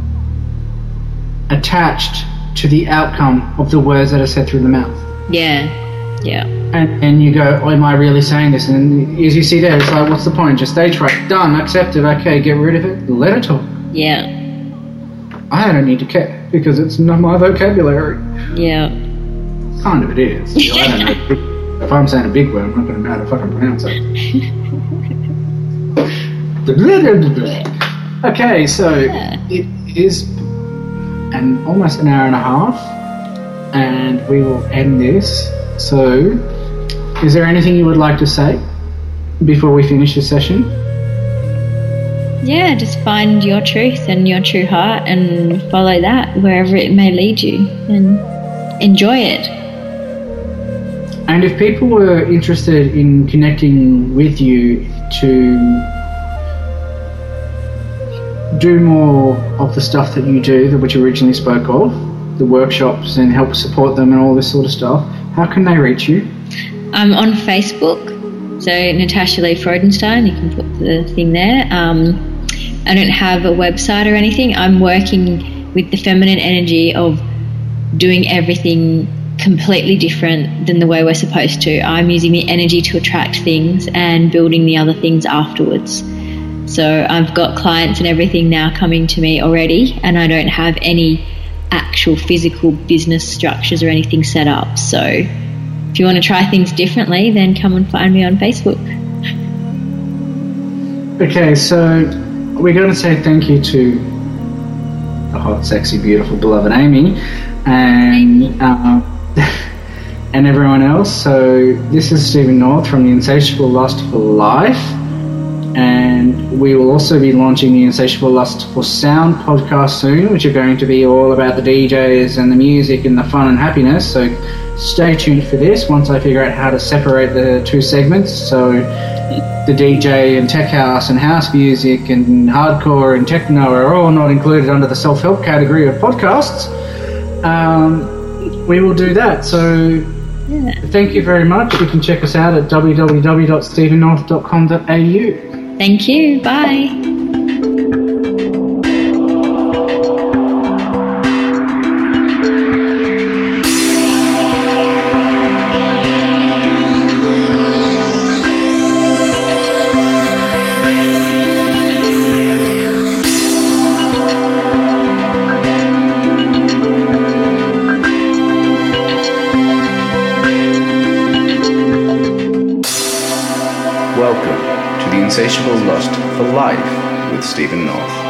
attached to the outcome of the words that are said through the mouth. Yeah, yeah. And, and you go, oh, am I really saying this? And as you see there, it's like, what's the point? Just stage right, done, accepted, okay, get rid of it, let it talk. Yeah. I don't need to care, because it's not my vocabulary. Yeah. Kind of it is. You know, I don't know. If I'm saying a big word, I'm not going to know how to fucking pronounce it. Okay, so yeah. It is an almost an hour and a half, and we will end this. So, is there anything you would like to say before we finish the session? Yeah, just find your truth and your true heart and follow that wherever it may lead you, and enjoy it. And if people were interested in connecting with you to do more of the stuff that you do, which you originally spoke of, the workshops, and help support them and all this sort of stuff, how can they reach you? I'm on Facebook, so Natasha Lee Freudenstein, you can put the thing there. Um, I don't have a website or anything. I'm working with the feminine energy of doing everything completely different than the way we're supposed to. I'm using the energy to attract things and building the other things afterwards. So I've got clients and everything now coming to me already, and I don't have any actual physical business structures or anything set up. So if you want to try things differently, then come and find me on Facebook. Okay, so we're going to say thank you to the hot, sexy, beautiful, beloved Amy, and um, and everyone else. So this is Stephen North from The Insatiable Lust for Life, And we will also be launching the Insatiable Lust for Sound podcast soon, which are going to be all about the D Js and the music and the fun and happiness. So stay tuned for this once I figure out how to separate the two segments. So the D J and tech house and house music and hardcore and techno are all not included under the self-help category of podcasts. Um, we will do that. So yeah. Thank you very much. You can check us out at w w w dot stephen north dot com dot a u. Thank you. Bye. Welcome to the Insatiable Lust for Life with Stephen North.